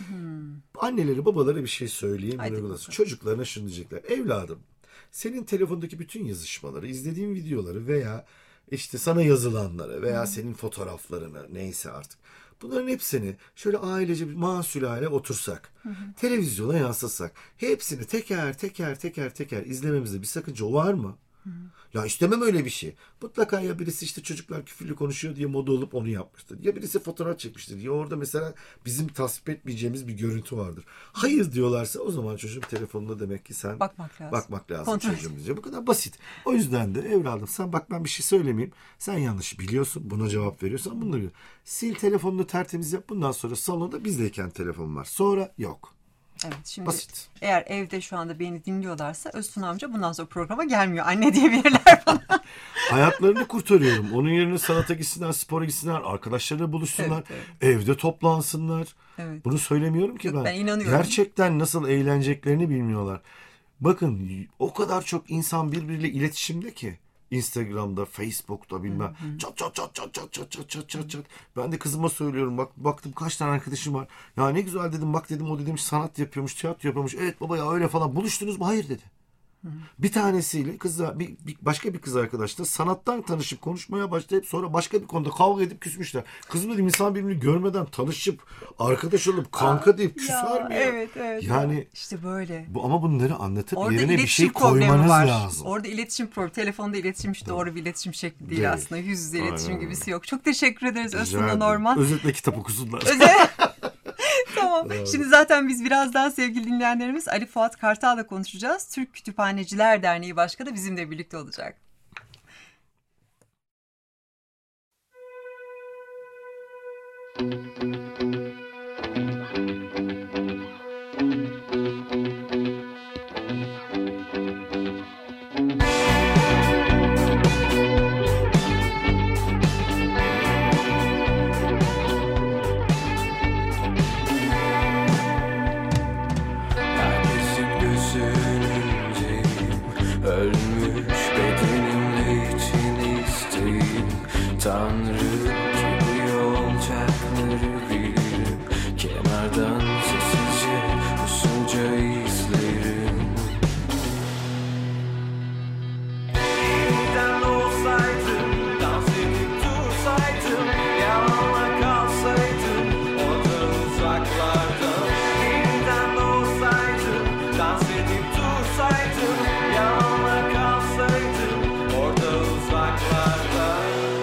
Speaker 4: Anneleri babalara bir şey söyleyeyim. Çocuklarına şunu diyecekler. Evladım senin telefondaki bütün yazışmaları, izlediğin videoları veya işte sana yazılanları veya senin fotoğraflarını neyse artık. Bunların hepsini şöyle ailece bir masülale otursak, televizyona yansıtsak, hepsini teker izlememizde bir sakınca var mı? Ya istemem öyle bir şey. Mutlaka ya birisi işte çocuklar küfürlü konuşuyor diye moda olup onu yapmıştır. Ya birisi fotoğraf çekmiştir. Ya orada mesela bizim tasvip etmeyeceğimiz bir görüntü vardır. Hayır diyorlarsa o zaman çocuğum telefonuna demek ki sen bakmak lazım çocuğum diyecek. Bu kadar basit. O yüzden de evladım sen bak ben bir şey söylemeyeyim. Sen yanlış biliyorsun. Buna cevap veriyorsan bunu biliyorsun. Sil telefonunu tertemiz yap. Bundan sonra salonda bizdeyken telefon var. Sonra yok.
Speaker 1: Evet, şimdi
Speaker 4: basit.
Speaker 1: Eğer evde şu anda beni dinliyorlarsa Öztun amca bundan sonra programa gelmiyor. Anne diyebilirler bana.
Speaker 4: Hayatlarını kurtarıyorum. Onun yerine sanata gitsinler, spora gitsinler, arkadaşlarıyla buluşsunlar, evde toplansınlar. Evet. Bunu söylemiyorum ki ben.
Speaker 1: Ben inanıyorum.
Speaker 4: Gerçekten nasıl eğleneceklerini bilmiyorlar. Bakın o kadar çok insan birbiriyle iletişimde ki. Instagram'da, Facebook'ta bilmem. Çat. Ben de kızıma söylüyorum. Baktım kaç tane arkadaşım var. Ya ne güzel dedim. Bak dedim o dedim sanat yapıyormuş, tiyatro yapıyormuş. Evet baba ya öyle falan. Buluştunuz mu? Hayır dedi. Bir tanesiyle başka bir kız arkadaşla sanattan tanışıp konuşmaya başlayıp sonra başka bir konuda kavga edip küsmüşler. Kızım dedim, insan birbirini görmeden tanışıp arkadaş olup kanka deyip küser mi ya?
Speaker 1: Evet.
Speaker 4: Yani
Speaker 1: işte böyle.
Speaker 4: ama bunları anlatıp
Speaker 1: Orada
Speaker 4: yerine bir şey
Speaker 1: iletişim problemi
Speaker 4: koymanız
Speaker 1: var.
Speaker 4: lazım.
Speaker 1: Orada iletişim problemi. Telefonda iletişim hiç doğru bir iletişim şekli değil aslında. Yüz yüze iletişim
Speaker 4: Aynen
Speaker 1: gibisi yok. Çok teşekkür ederiz
Speaker 4: Rica
Speaker 1: Öztürk
Speaker 4: ederim.
Speaker 1: Norman.
Speaker 4: Özetle kitap okusunlar.
Speaker 1: Tamam. Şimdi zaten biz birazdan sevgili dinleyenlerimiz Ali Fuat Kartal'la konuşacağız. Türk Kütüphaneciler Derneği Başkanı bizimle birlikte olacak.
Speaker 5: Ölmüş bedenimle için isteğim Tanrı gibi olacakları bilirim Kenardan sessizce usulca izlerim Yeniden olsaydım, dans edip dursaydım Yalanla kalsaydım, orada uzaklarda Yeniden olsaydım, dans edip dursaydım Yalanla kalsaydım, orada uzaklarda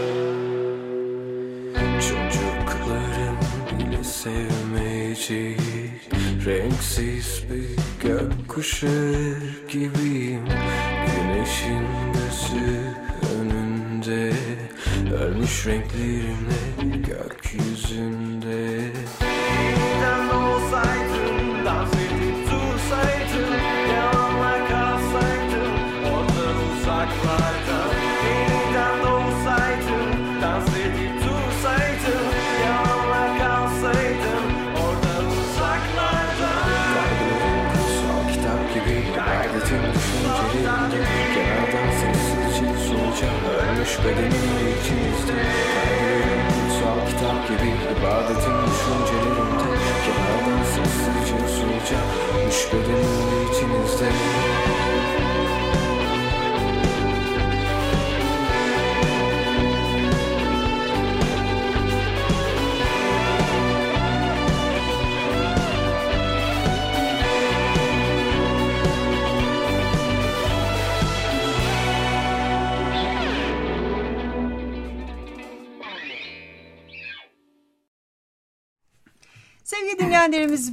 Speaker 5: Çocuklarım bile sevmeyeceği renksiz bir gökkuşağı gibiyim Güneşin gözü önünde ölmüş renklerimle gökyüzünde Yeniden olsaydım, dans edip dursaydım Yalanla kalsaydım, orada uzaklarda Yeniden olsaydım, dans edip dursaydım Yalanla kalsaydım, orada uzaklarda Kaygılarım kutsal kitap gibi ibadetim düşüncelerimde Kenardan sessizce solacağım ölmüş bedenimle içinizde Kaygılarım kutsal kitap gibi ibadetim düşüncelerimde Kenardan sessizce solacağım ölmüş bedenimle içinizde
Speaker 1: Sevgili dinleyenlerimiz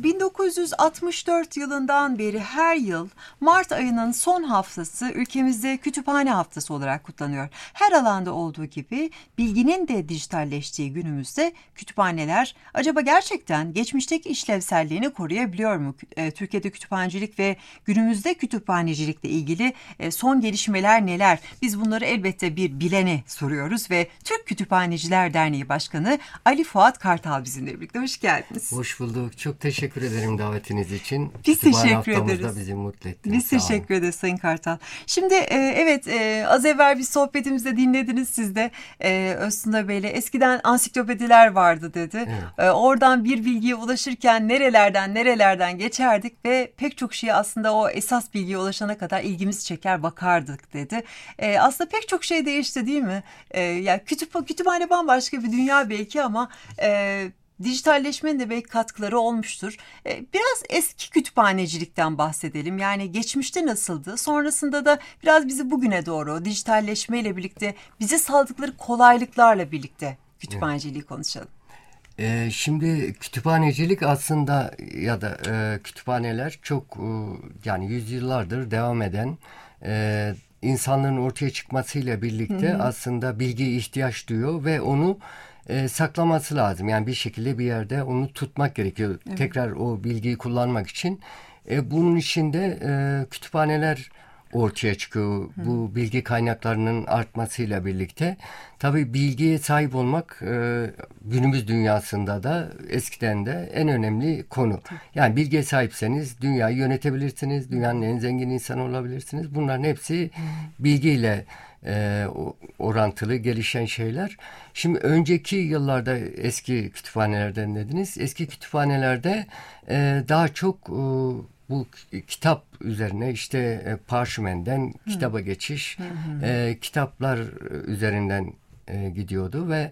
Speaker 1: 1964 yılından beri her yıl Mart ayının son haftası ülkemizde kütüphane haftası olarak kutlanıyor. Her alanda olduğu gibi bilginin de dijitalleştiği günümüzde kütüphaneler acaba gerçekten geçmişteki işlevselliğini koruyabiliyor mu? Türkiye'de kütüphanecilik ve günümüzde kütüphanecilikle ilgili son gelişmeler neler? Biz bunları elbette bir bilene soruyoruz ve Türk Kütüphaneciler Derneği Başkanı Ali Fuat Kartal bizimle birlikte. Hoş geldiniz.
Speaker 6: Hoş bulduk. Çok teşekkür ederim davetiniz için.
Speaker 1: Biz teşekkür
Speaker 6: haftamızda
Speaker 1: ederiz.
Speaker 6: bizi mutlu ettiniz.
Speaker 1: Biz teşekkür ederiz Sayın Kartal. Şimdi az evvel bir sohbetimizde dinlediniz siz de Öztürk Bey'le. Eskiden ansiklopediler vardı dedi.
Speaker 6: Evet.
Speaker 1: Oradan bir bilgiye ulaşırken nerelerden geçerdik ve pek çok şeye aslında o esas bilgiye ulaşana kadar ilgimizi çeker bakardık dedi. Aslında pek çok şey değişti değil mi? Yani kütüphane bambaşka bir dünya belki ama dijitalleşmenin de belki katkıları olmuştur. Biraz eski kütüphanecilikten bahsedelim. Yani geçmişte nasıldı? Sonrasında da biraz bizi bugüne doğru dijitalleşmeyle birlikte bize sağladıkları kolaylıklarla birlikte kütüphaneciliği konuşalım.
Speaker 6: Şimdi kütüphanecilik aslında ya da kütüphaneler çok yani yüzyıllardır devam eden insanların ortaya çıkmasıyla birlikte aslında bilgiye ihtiyaç duyuyor ve onu saklaması lazım. Yani bir şekilde bir yerde onu tutmak gerekiyor. Evet. Tekrar o bilgiyi kullanmak için. Bunun içinde kütüphaneler ortaya çıkıyor. Bu bilgi kaynaklarının artmasıyla birlikte. Tabii bilgiye sahip olmak günümüz dünyasında da eskiden de en önemli konu. Yani bilgiye sahipseniz dünyayı yönetebilirsiniz. Dünyanın en zengin insanı olabilirsiniz. Bunların hepsi bilgiyle orantılı gelişen şeyler. Şimdi önceki yıllarda eski kütüphanelerden dediniz. Eski kütüphanelerde daha çok bu kitap üzerine işte parşömenden kitaba geçiş, kitaplar üzerinden gidiyordu ve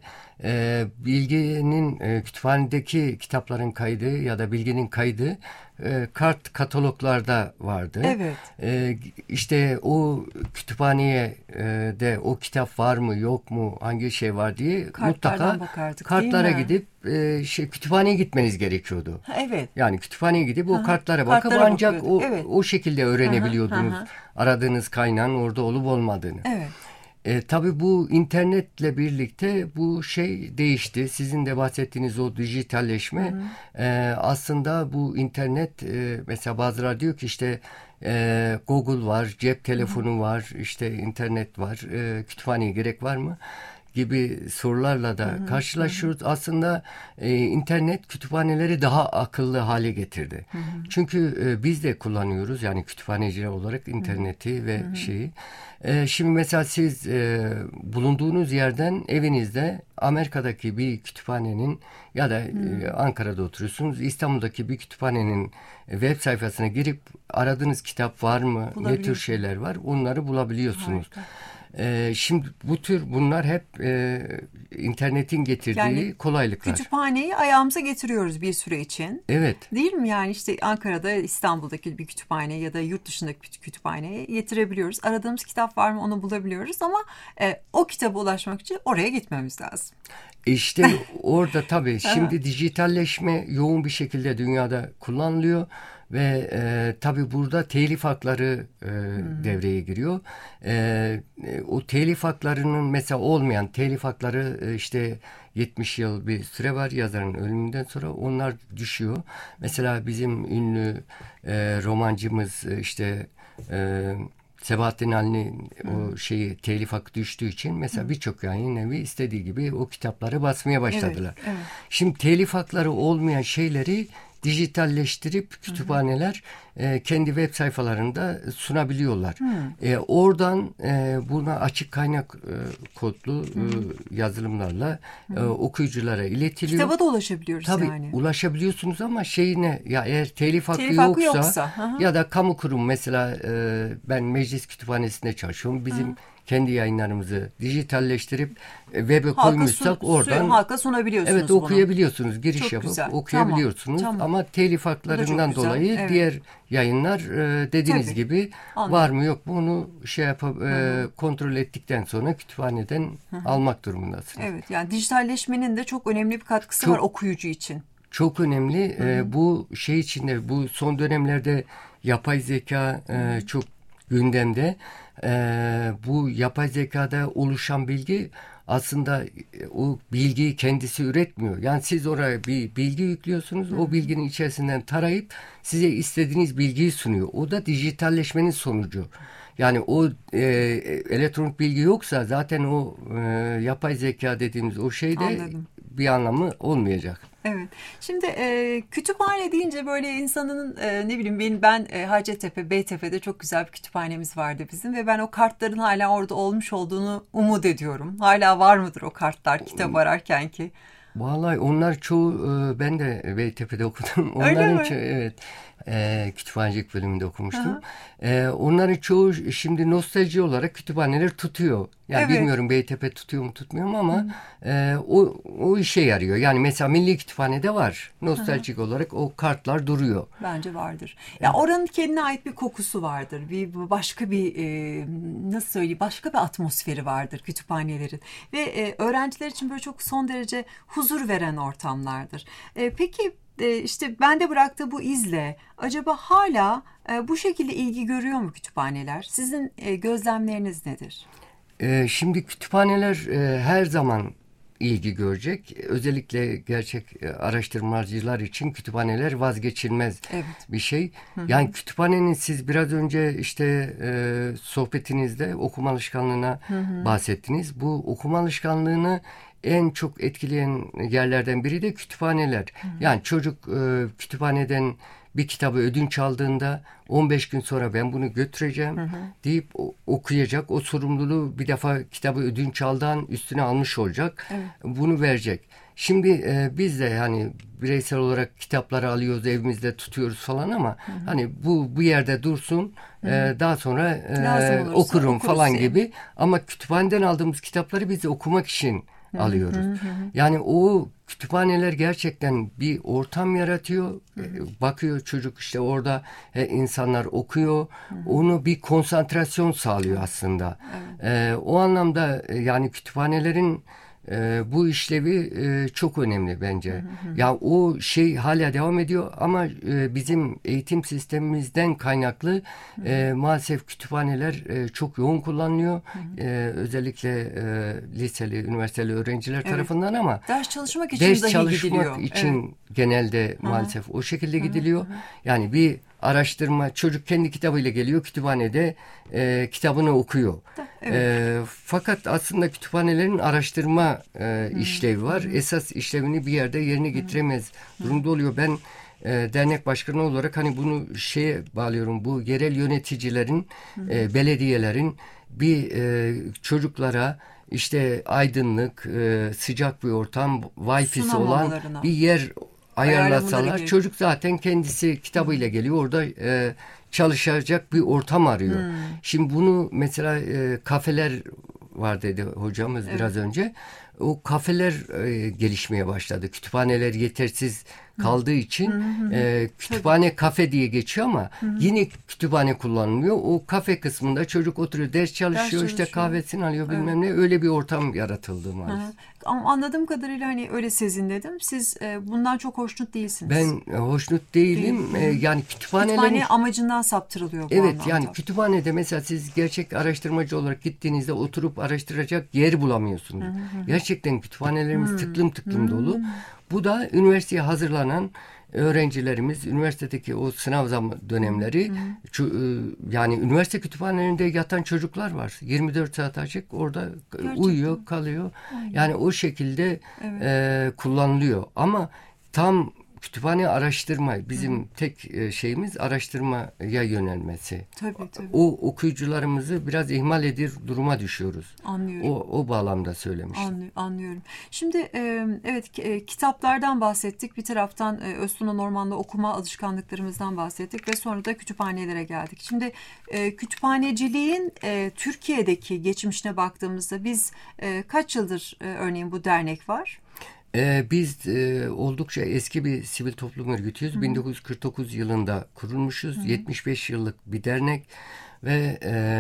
Speaker 6: bilginin kütüphanedeki kitapların kaydı ya da bilginin kaydı kart kataloglarda vardı.
Speaker 1: Evet.
Speaker 6: İşte o kütüphaneye de o kitap var mı yok mu hangi şey var diye
Speaker 1: Kartlardan
Speaker 6: mutlaka
Speaker 1: bakardık,
Speaker 6: kartlara
Speaker 1: değil mi?
Speaker 6: gidip kütüphaneye gitmeniz gerekiyordu.
Speaker 1: Evet.
Speaker 6: Yani kütüphaneye gidip o kartlara bakıp
Speaker 1: kartlara
Speaker 6: ancak
Speaker 1: bakıyorduk, evet.
Speaker 6: o şekilde öğrenebiliyordunuz
Speaker 1: Hı hı.
Speaker 6: aradığınız kaynağın orada olup olmadığını.
Speaker 1: Evet.
Speaker 6: Tabii bu internetle birlikte bu şey değişti. Sizin de bahsettiğiniz o dijitalleşme aslında bu internet mesela bazıları diyor ki işte Google var, cep telefonu var, işte internet var, kütüphaneye gerek var mı? Gibi sorularla da karşılaşıyoruz. Aslında internet kütüphaneleri daha akıllı hale getirdi. Çünkü biz de kullanıyoruz yani kütüphaneciler olarak interneti ve şeyi. Şimdi mesela siz bulunduğunuz yerden evinizde Amerika'daki bir kütüphanenin ya da Ankara'da oturuyorsunuz İstanbul'daki bir kütüphanenin web sayfasına girip aradığınız kitap var mı? Ne tür şeyler var? Onları bulabiliyorsunuz.
Speaker 1: Harika.
Speaker 6: Şimdi bunlar hep internetin getirdiği
Speaker 1: Yani
Speaker 6: kolaylıklar.
Speaker 1: Kütüphaneyi ayağımıza getiriyoruz bir süre için.
Speaker 6: Evet.
Speaker 1: Değil mi? Yani işte Ankara'da, İstanbul'daki bir kütüphaneye ya da yurt dışındaki bir kütüphaneye getirebiliyoruz. Aradığımız kitap var mı onu bulabiliyoruz ama o kitaba ulaşmak için oraya gitmemiz lazım.
Speaker 6: İşte orada tabii şimdi dijitalleşme yoğun bir şekilde dünyada kullanılıyor ve tabii burada telif hakları devreye giriyor. O telif haklarının mesela olmayan telif hakları işte 70 yıl bir süre var yazarın ölümünden sonra onlar düşüyor. Mesela bizim ünlü romancımız işte Sebahattin Ali'nin o şeyi telif hakkı düştüğü için mesela birçok yayın evi istediği gibi o kitapları basmaya başladılar.
Speaker 1: Evet, evet.
Speaker 6: Şimdi telif hakları olmayan şeyleri dijitalleştirip kütüphaneler kendi web sayfalarında sunabiliyorlar. Oradan buna açık kaynak kodlu yazılımlarla okuyuculara iletiliyor.
Speaker 1: Kitaba da ulaşabiliyoruz
Speaker 6: Tabii
Speaker 1: yani.
Speaker 6: ulaşabiliyorsunuz ama şeyine ya eğer telif hakkı
Speaker 1: Telif hakkı
Speaker 6: yoksa
Speaker 1: yoksa,
Speaker 6: ya da kamu kurumu mesela ben meclis kütüphanesinde çalışıyorum. Bizim kendi yayınlarımızı dijitalleştirip web'e koymuşsak oradan
Speaker 1: halka sunabiliyorsunuz
Speaker 6: evet
Speaker 1: bunu.
Speaker 6: okuyabiliyorsunuz. Giriş
Speaker 1: Çok
Speaker 6: yapıp
Speaker 1: güzel.
Speaker 6: okuyabiliyorsunuz.
Speaker 1: Tamam.
Speaker 6: Ama telif haklarından
Speaker 1: güzel.
Speaker 6: dolayı
Speaker 1: Evet.
Speaker 6: diğer yayınlar dediğiniz
Speaker 1: Tabii.
Speaker 6: gibi
Speaker 1: Anladım.
Speaker 6: var mı yok mu onu kontrol ettikten sonra kütüphaneden almak durumundasınız.
Speaker 1: Evet, yani dijitalleşmenin de çok önemli bir katkısı
Speaker 6: Çok-
Speaker 1: var okuyucu için.
Speaker 6: Çok önemli. Bu şey içinde bu son dönemlerde yapay zeka çok gündemde. Bu yapay zekada oluşan bilgi aslında o bilgiyi kendisi üretmiyor. Yani siz oraya bir bilgi yüklüyorsunuz. O bilginin içerisinden tarayıp size istediğiniz bilgiyi sunuyor. O da dijitalleşmenin sonucu. Yani o elektronik bilgi yoksa zaten o yapay zeka dediğimiz o şeyde
Speaker 1: Anladım.
Speaker 6: bir anlamı olmayacak.
Speaker 1: Evet. Şimdi kütüphane deyince böyle insanın ne bileyim ben Hacettepe, Beytepe'de çok güzel bir kütüphanemiz vardı bizim ve ben o kartların hala orada olmuş olduğunu umut ediyorum. Hala var mıdır o kartlar kitap ararken ki?
Speaker 6: Vallahi onlar çoğu ben de Beytepe'de okudum.
Speaker 1: Öyle
Speaker 6: Onların
Speaker 1: mi?
Speaker 6: evet kütüphanecilik bölümünde okumuştum. Onların çoğu şimdi nostalji olarak kütüphaneler tutuyor. Yani
Speaker 1: Evet.
Speaker 6: bilmiyorum Beytepe tutuyor mu tutmuyor mu ama o işe yarıyor. Yani mesela Milli Kütüphane'de var. Nostaljik olarak o kartlar duruyor.
Speaker 1: Bence vardır. Ya oranın kendine ait bir kokusu vardır. Başka bir nasıl söyleyeyim başka bir atmosferi vardır kütüphanelerin. Ve öğrenciler için böyle çok son derece huzur veren ortamlardır. Peki işte bende bıraktığı bu izle acaba hala bu şekilde ilgi görüyor mu kütüphaneler? Sizin gözlemleriniz nedir?
Speaker 6: Şimdi kütüphaneler her zaman ilgi görecek. Özellikle gerçek araştırmacılar için kütüphaneler vazgeçilmez
Speaker 1: Evet.
Speaker 6: bir şey. Yani kütüphanenin siz biraz önce işte sohbetinizde okuma alışkanlığına bahsettiniz. Bu okuma alışkanlığını en çok etkileyen yerlerden biri de kütüphaneler. Yani çocuk kütüphaneden bir kitabı ödünç aldığında 15 gün sonra ben bunu götüreceğim deyip okuyacak. O sorumluluğu bir defa kitabı ödünç aldığın üstüne almış olacak.
Speaker 1: Evet.
Speaker 6: Bunu verecek. Şimdi biz de hani bireysel olarak kitapları alıyoruz, evimizde tutuyoruz falan ama hani bu yerde dursun, daha sonra okurum falan
Speaker 1: diye.
Speaker 6: gibi. Ama kütüphaneden aldığımız kitapları biz de okumak için alıyoruz. Yani o kütüphaneler gerçekten bir ortam yaratıyor. Bakıyor çocuk işte orada insanlar okuyor. Onu bir konsantrasyon sağlıyor aslında. O anlamda yani kütüphanelerin bu işlevi çok önemli bence. Ya o şey hala devam ediyor ama bizim eğitim sistemimizden kaynaklı maalesef kütüphaneler çok yoğun kullanılıyor. Özellikle liseli, üniversiteli öğrenciler tarafından ama
Speaker 1: ders çalışmak için dahi
Speaker 6: çalışmak için genelde maalesef o şekilde gidiliyor. Yani bir araştırma, çocuk kendi kitabıyla geliyor, kütüphanede kitabını okuyor. Fakat aslında kütüphanelerin araştırma işlevi var. Esas işlevini bir yerde yerine getiremez durumda oluyor. Ben dernek başkanı olarak hani bunu şeye bağlıyorum. Bu yerel yöneticilerin, belediyelerin bir çocuklara işte aydınlık, sıcak bir ortam, Wi-Fi'si olan bir yer ayarlasalar, çocuk zaten kendisi kitabıyla geliyor. Orada çalışacak bir ortam arıyor. Şimdi bunu mesela kafeler var dedi hocamız biraz önce. O kafeler gelişmeye başladı. Kütüphaneler yetersiz kaldığı için kütüphane kafe diye geçiyor ama yine kütüphane kullanılmıyor. O kafe kısmında çocuk oturuyor, ders çalışıyor, işte kahvesini alıyor bilmem ne. Öyle bir ortam yaratıldı maalesef.
Speaker 1: Ama anladığım kadarıyla hani öyle sezinledim. Siz bundan çok hoşnut değilsiniz.
Speaker 6: Ben hoşnut değilim. Yani
Speaker 1: kütüphane amacından saptırılıyor bu
Speaker 6: evet
Speaker 1: anlamda.
Speaker 6: Yani kütüphanede mesela siz gerçek araştırmacı olarak gittiğinizde oturup araştıracak yer bulamıyorsunuz. Gerçekten kütüphanelerimiz tıklım tıklım dolu. Bu da üniversiteye hazırlanan öğrencilerimiz, üniversitedeki o sınav dönemleri, yani üniversite kütüphanelerinde yatan çocuklar var. 24 saat açık, orada uyuyor, kalıyor. Yani o şekilde kullanılıyor. Ama tam kütüphane araştırma, bizim tek şeyimiz araştırmaya yönelmesi.
Speaker 1: Tabii.
Speaker 6: O okuyucularımızı biraz ihmal edir duruma düşüyoruz.
Speaker 1: Anlıyorum.
Speaker 6: O bağlamda söylemiştim.
Speaker 1: Anlıyorum. Şimdi evet kitaplardan bahsettik. Bir taraftan Öztuna Orman'da okuma alışkanlıklarımızdan bahsettik ve sonra da kütüphanelere geldik. Şimdi kütüphaneciliğin Türkiye'deki geçmişine baktığımızda biz kaç yıldır örneğin bu dernek var?
Speaker 6: Biz oldukça eski bir sivil toplum örgütüyüz. 1949 yılında kurulmuşuz. 75 yıllık bir dernek ve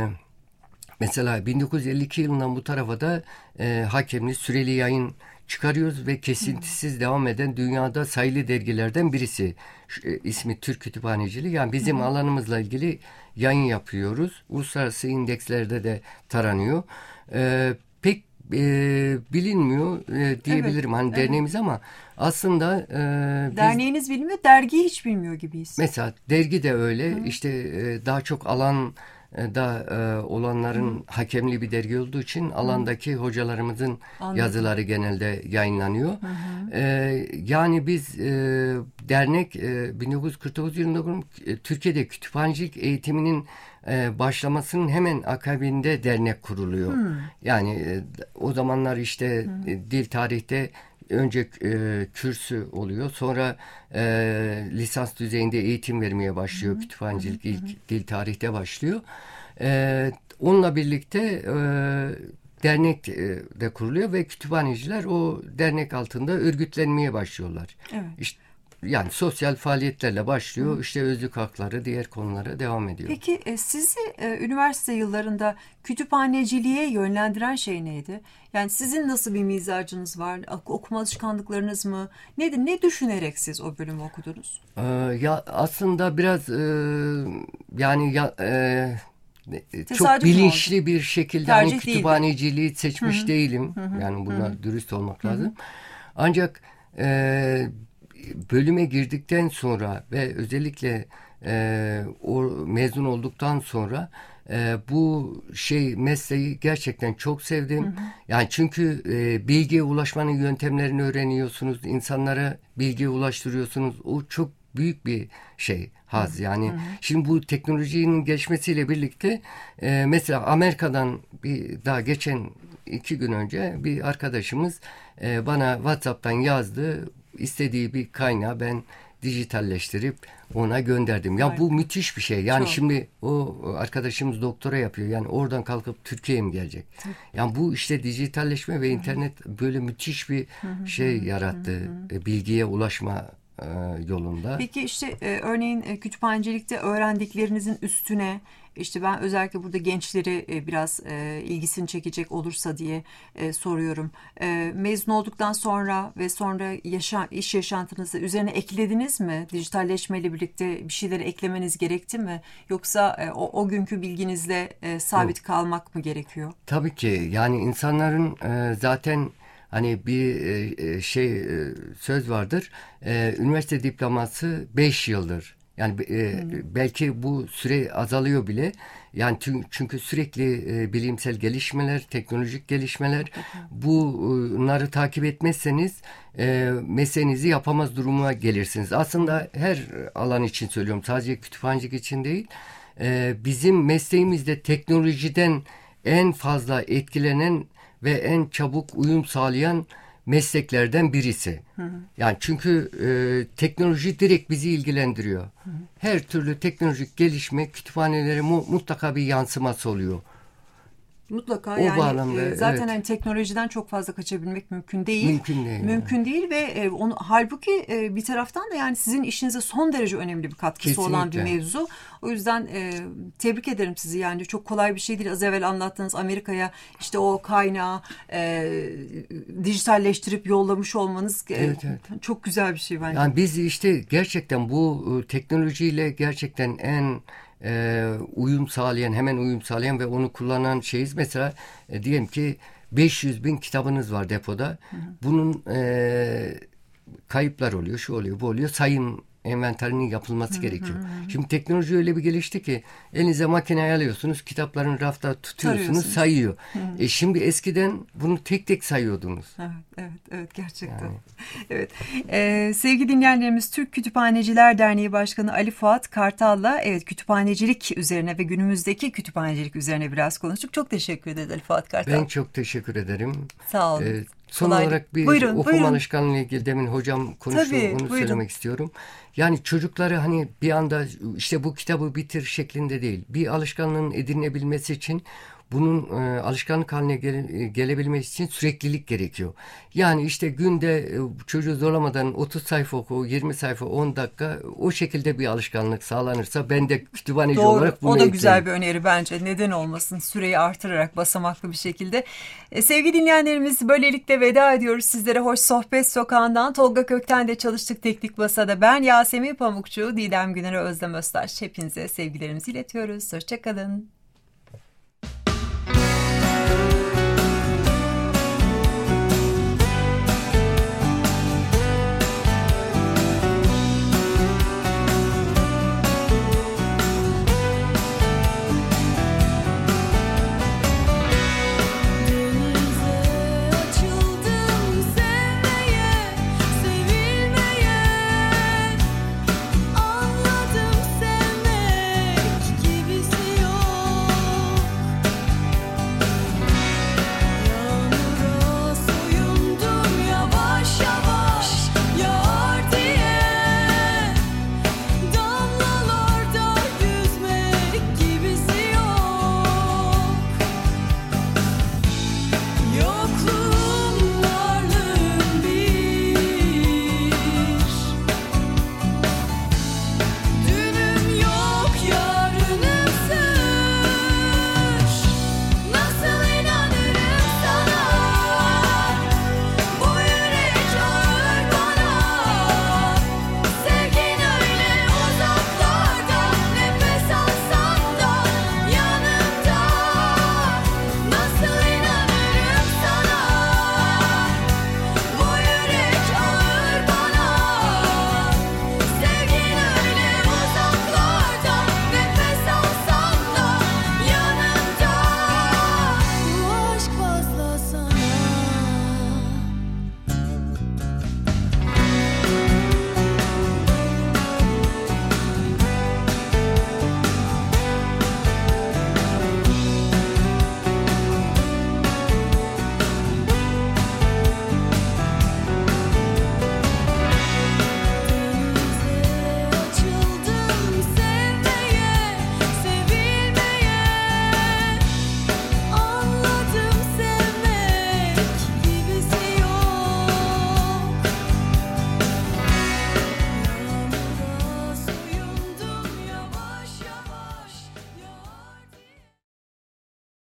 Speaker 6: mesela 1952 yılından bu tarafa da hakemli süreli yayın çıkarıyoruz ve kesintisiz devam eden dünyada sayılı dergilerden birisi. İsmi Türk Kütüphaneciliği. Yani bizim alanımızla ilgili yayın yapıyoruz. Uluslararası indekslerde de taranıyor. Pek bilinmiyor diyebilirim hani derneğimiz ama aslında
Speaker 1: derneğiniz bilmiyor, dergiyi hiç bilmiyor gibiyiz.
Speaker 6: Mesela dergi de öyle. İşte daha çok alan da olanların hakemli bir dergi olduğu için alandaki hocalarımızın yazıları genelde yayınlanıyor. Yani biz dernek 1949 yılında Türkiye'de kütüphanecilik eğitiminin başlamasının hemen akabinde dernek kuruluyor. Yani o zamanlar işte dil tarihte önce kürsü oluyor. Sonra lisans düzeyinde eğitim vermeye başlıyor. Kütüphanecilik ilk dil tarihte başlıyor. Onunla birlikte dernek de kuruluyor ve kütüphaneciler o dernek altında örgütlenmeye başlıyorlar.
Speaker 1: Evet.
Speaker 6: İşte yani sosyal faaliyetlerle başlıyor. İşte özlük hakları, diğer konulara devam ediyor.
Speaker 1: Peki sizi üniversite yıllarında kütüphaneciliğe yönlendiren şey neydi? Yani sizin nasıl bir mizacınız var? Okuma alışkanlıklarınız mı? Ne düşünerek siz o bölümü okudunuz?
Speaker 6: Ya aslında biraz yani
Speaker 1: Tesadüf
Speaker 6: çok bilinçli bir şekilde hani kütüphaneciliği seçmiş değilim. Yani buna dürüst olmak lazım. Ancak bölüme girdikten sonra ve özellikle mezun olduktan sonra bu mesleği gerçekten çok sevdim. Yani çünkü bilgiye ulaşmanın yöntemlerini öğreniyorsunuz, insanlara bilgiye ulaştırıyorsunuz. O çok büyük bir haz yani. Şimdi bu teknolojinin gelişmesiyle birlikte mesela Amerika'dan daha geçen 2 gün önce bir arkadaşımız bana WhatsApp'tan yazdı. İstediği bir kaynağı ben dijitalleştirip ona gönderdim. Ya bu müthiş bir şey. Yani
Speaker 1: Çok.
Speaker 6: şimdi o arkadaşımız doktora yapıyor. Yani oradan kalkıp Türkiye'ye mi gelecek? Yani bu işte dijitalleşme ve internet böyle müthiş bir şey yarattı. Bilgiye ulaşma yolunda.
Speaker 1: Peki işte örneğin kütüphanecilikte öğrendiklerinizin üstüne işte ben özellikle burada gençleri biraz ilgisini çekecek olursa diye soruyorum. Mezun olduktan sonra ve sonra iş yaşantınızı üzerine eklediniz mi? Dijitalleşmeyle birlikte bir şeyleri eklemeniz gerekti mi? Yoksa o günkü bilginizle sabit kalmak mı gerekiyor?
Speaker 6: Tabii ki yani insanların zaten hani bir söz vardır. Üniversite diploması 5 yıldır. Yani belki bu süre azalıyor bile. Yani çünkü sürekli bilimsel gelişmeler, teknolojik gelişmeler bunları takip etmezseniz mesleğinizi yapamaz duruma gelirsiniz. Aslında her alan için söylüyorum. Sadece kütüphanecilik için değil. Bizim mesleğimizde teknolojiden en fazla etkilenen ve en çabuk uyum sağlayan mesleklerden birisi. Yani çünkü teknoloji direkt bizi ilgilendiriyor. Her türlü teknolojik gelişme kütüphanelere mutlaka bir yansıması oluyor.
Speaker 1: Mutlaka
Speaker 6: O
Speaker 1: yani
Speaker 6: bağlamda,
Speaker 1: zaten
Speaker 6: evet.
Speaker 1: hani teknolojiden çok fazla kaçabilmek mümkün değil.
Speaker 6: Mümkün değil.
Speaker 1: Ve onu halbuki bir taraftan da yani sizin işinize son derece önemli bir katkısı olan bir mevzu. O yüzden tebrik ederim sizi. Yani çok kolay bir şey değil. Az evvel anlattığınız Amerika'ya işte o kaynağı dijitalleştirip yollamış olmanız
Speaker 6: Evet.
Speaker 1: çok güzel bir şey bence.
Speaker 6: Yani biz işte gerçekten bu teknolojiyle gerçekten en hemen uyum sağlayan ve onu kullanan şeyiz. Mesela diyelim ki 500.000 kitabınız var depoda. Bunun kayıplar oluyor, şu oluyor, bu oluyor. Sayım envanterinin yapılması gerekiyor. Şimdi teknoloji öyle bir gelişti ki elinize makineyi alıyorsunuz, kitapların rafta tutuyorsunuz, sayıyor. Şimdi eskiden bunu tek tek sayıyordunuz.
Speaker 1: Evet gerçekten. Yani. Evet. Sevgili dinleyenlerimiz, Türk Kütüphaneciler Derneği Başkanı Ali Fuat Kartal'la kütüphanecilik üzerine ve günümüzdeki kütüphanecilik üzerine biraz konuştuk. Çok teşekkür ederiz Ali Fuat Kartal.
Speaker 6: Ben çok teşekkür ederim.
Speaker 1: Sağ olun.
Speaker 6: Son olarak bir okuma alışkanlığı ilgili demin hocam konuştu, onu söylemek istiyorum. Yani çocukları hani bir anda işte bu kitabı bitir şeklinde değil. Bir alışkanlığın edinebilmesi için bunun alışkanlık haline gelebilmesi için süreklilik gerekiyor. Yani işte günde çocuğu zorlamadan 30 sayfa oku, 20 sayfa, 10 dakika o şekilde bir alışkanlık sağlanırsa ben de kütüphaneci olarak bunu
Speaker 1: o da güzel bir öneri bence. Neden olmasın? Süreyi artırarak basamaklı bir şekilde. Sevgili dinleyenlerimiz, böylelikle veda ediyoruz sizlere. Hoş Sohbet Sokağı'ndan Tolga Kökten'de çalıştık Teknik Masa'da. Ben Yasemin Pamukçu, Didem Güner'e Özlem Öztaş. Hepinize sevgilerimizi iletiyoruz. Hoşçakalın.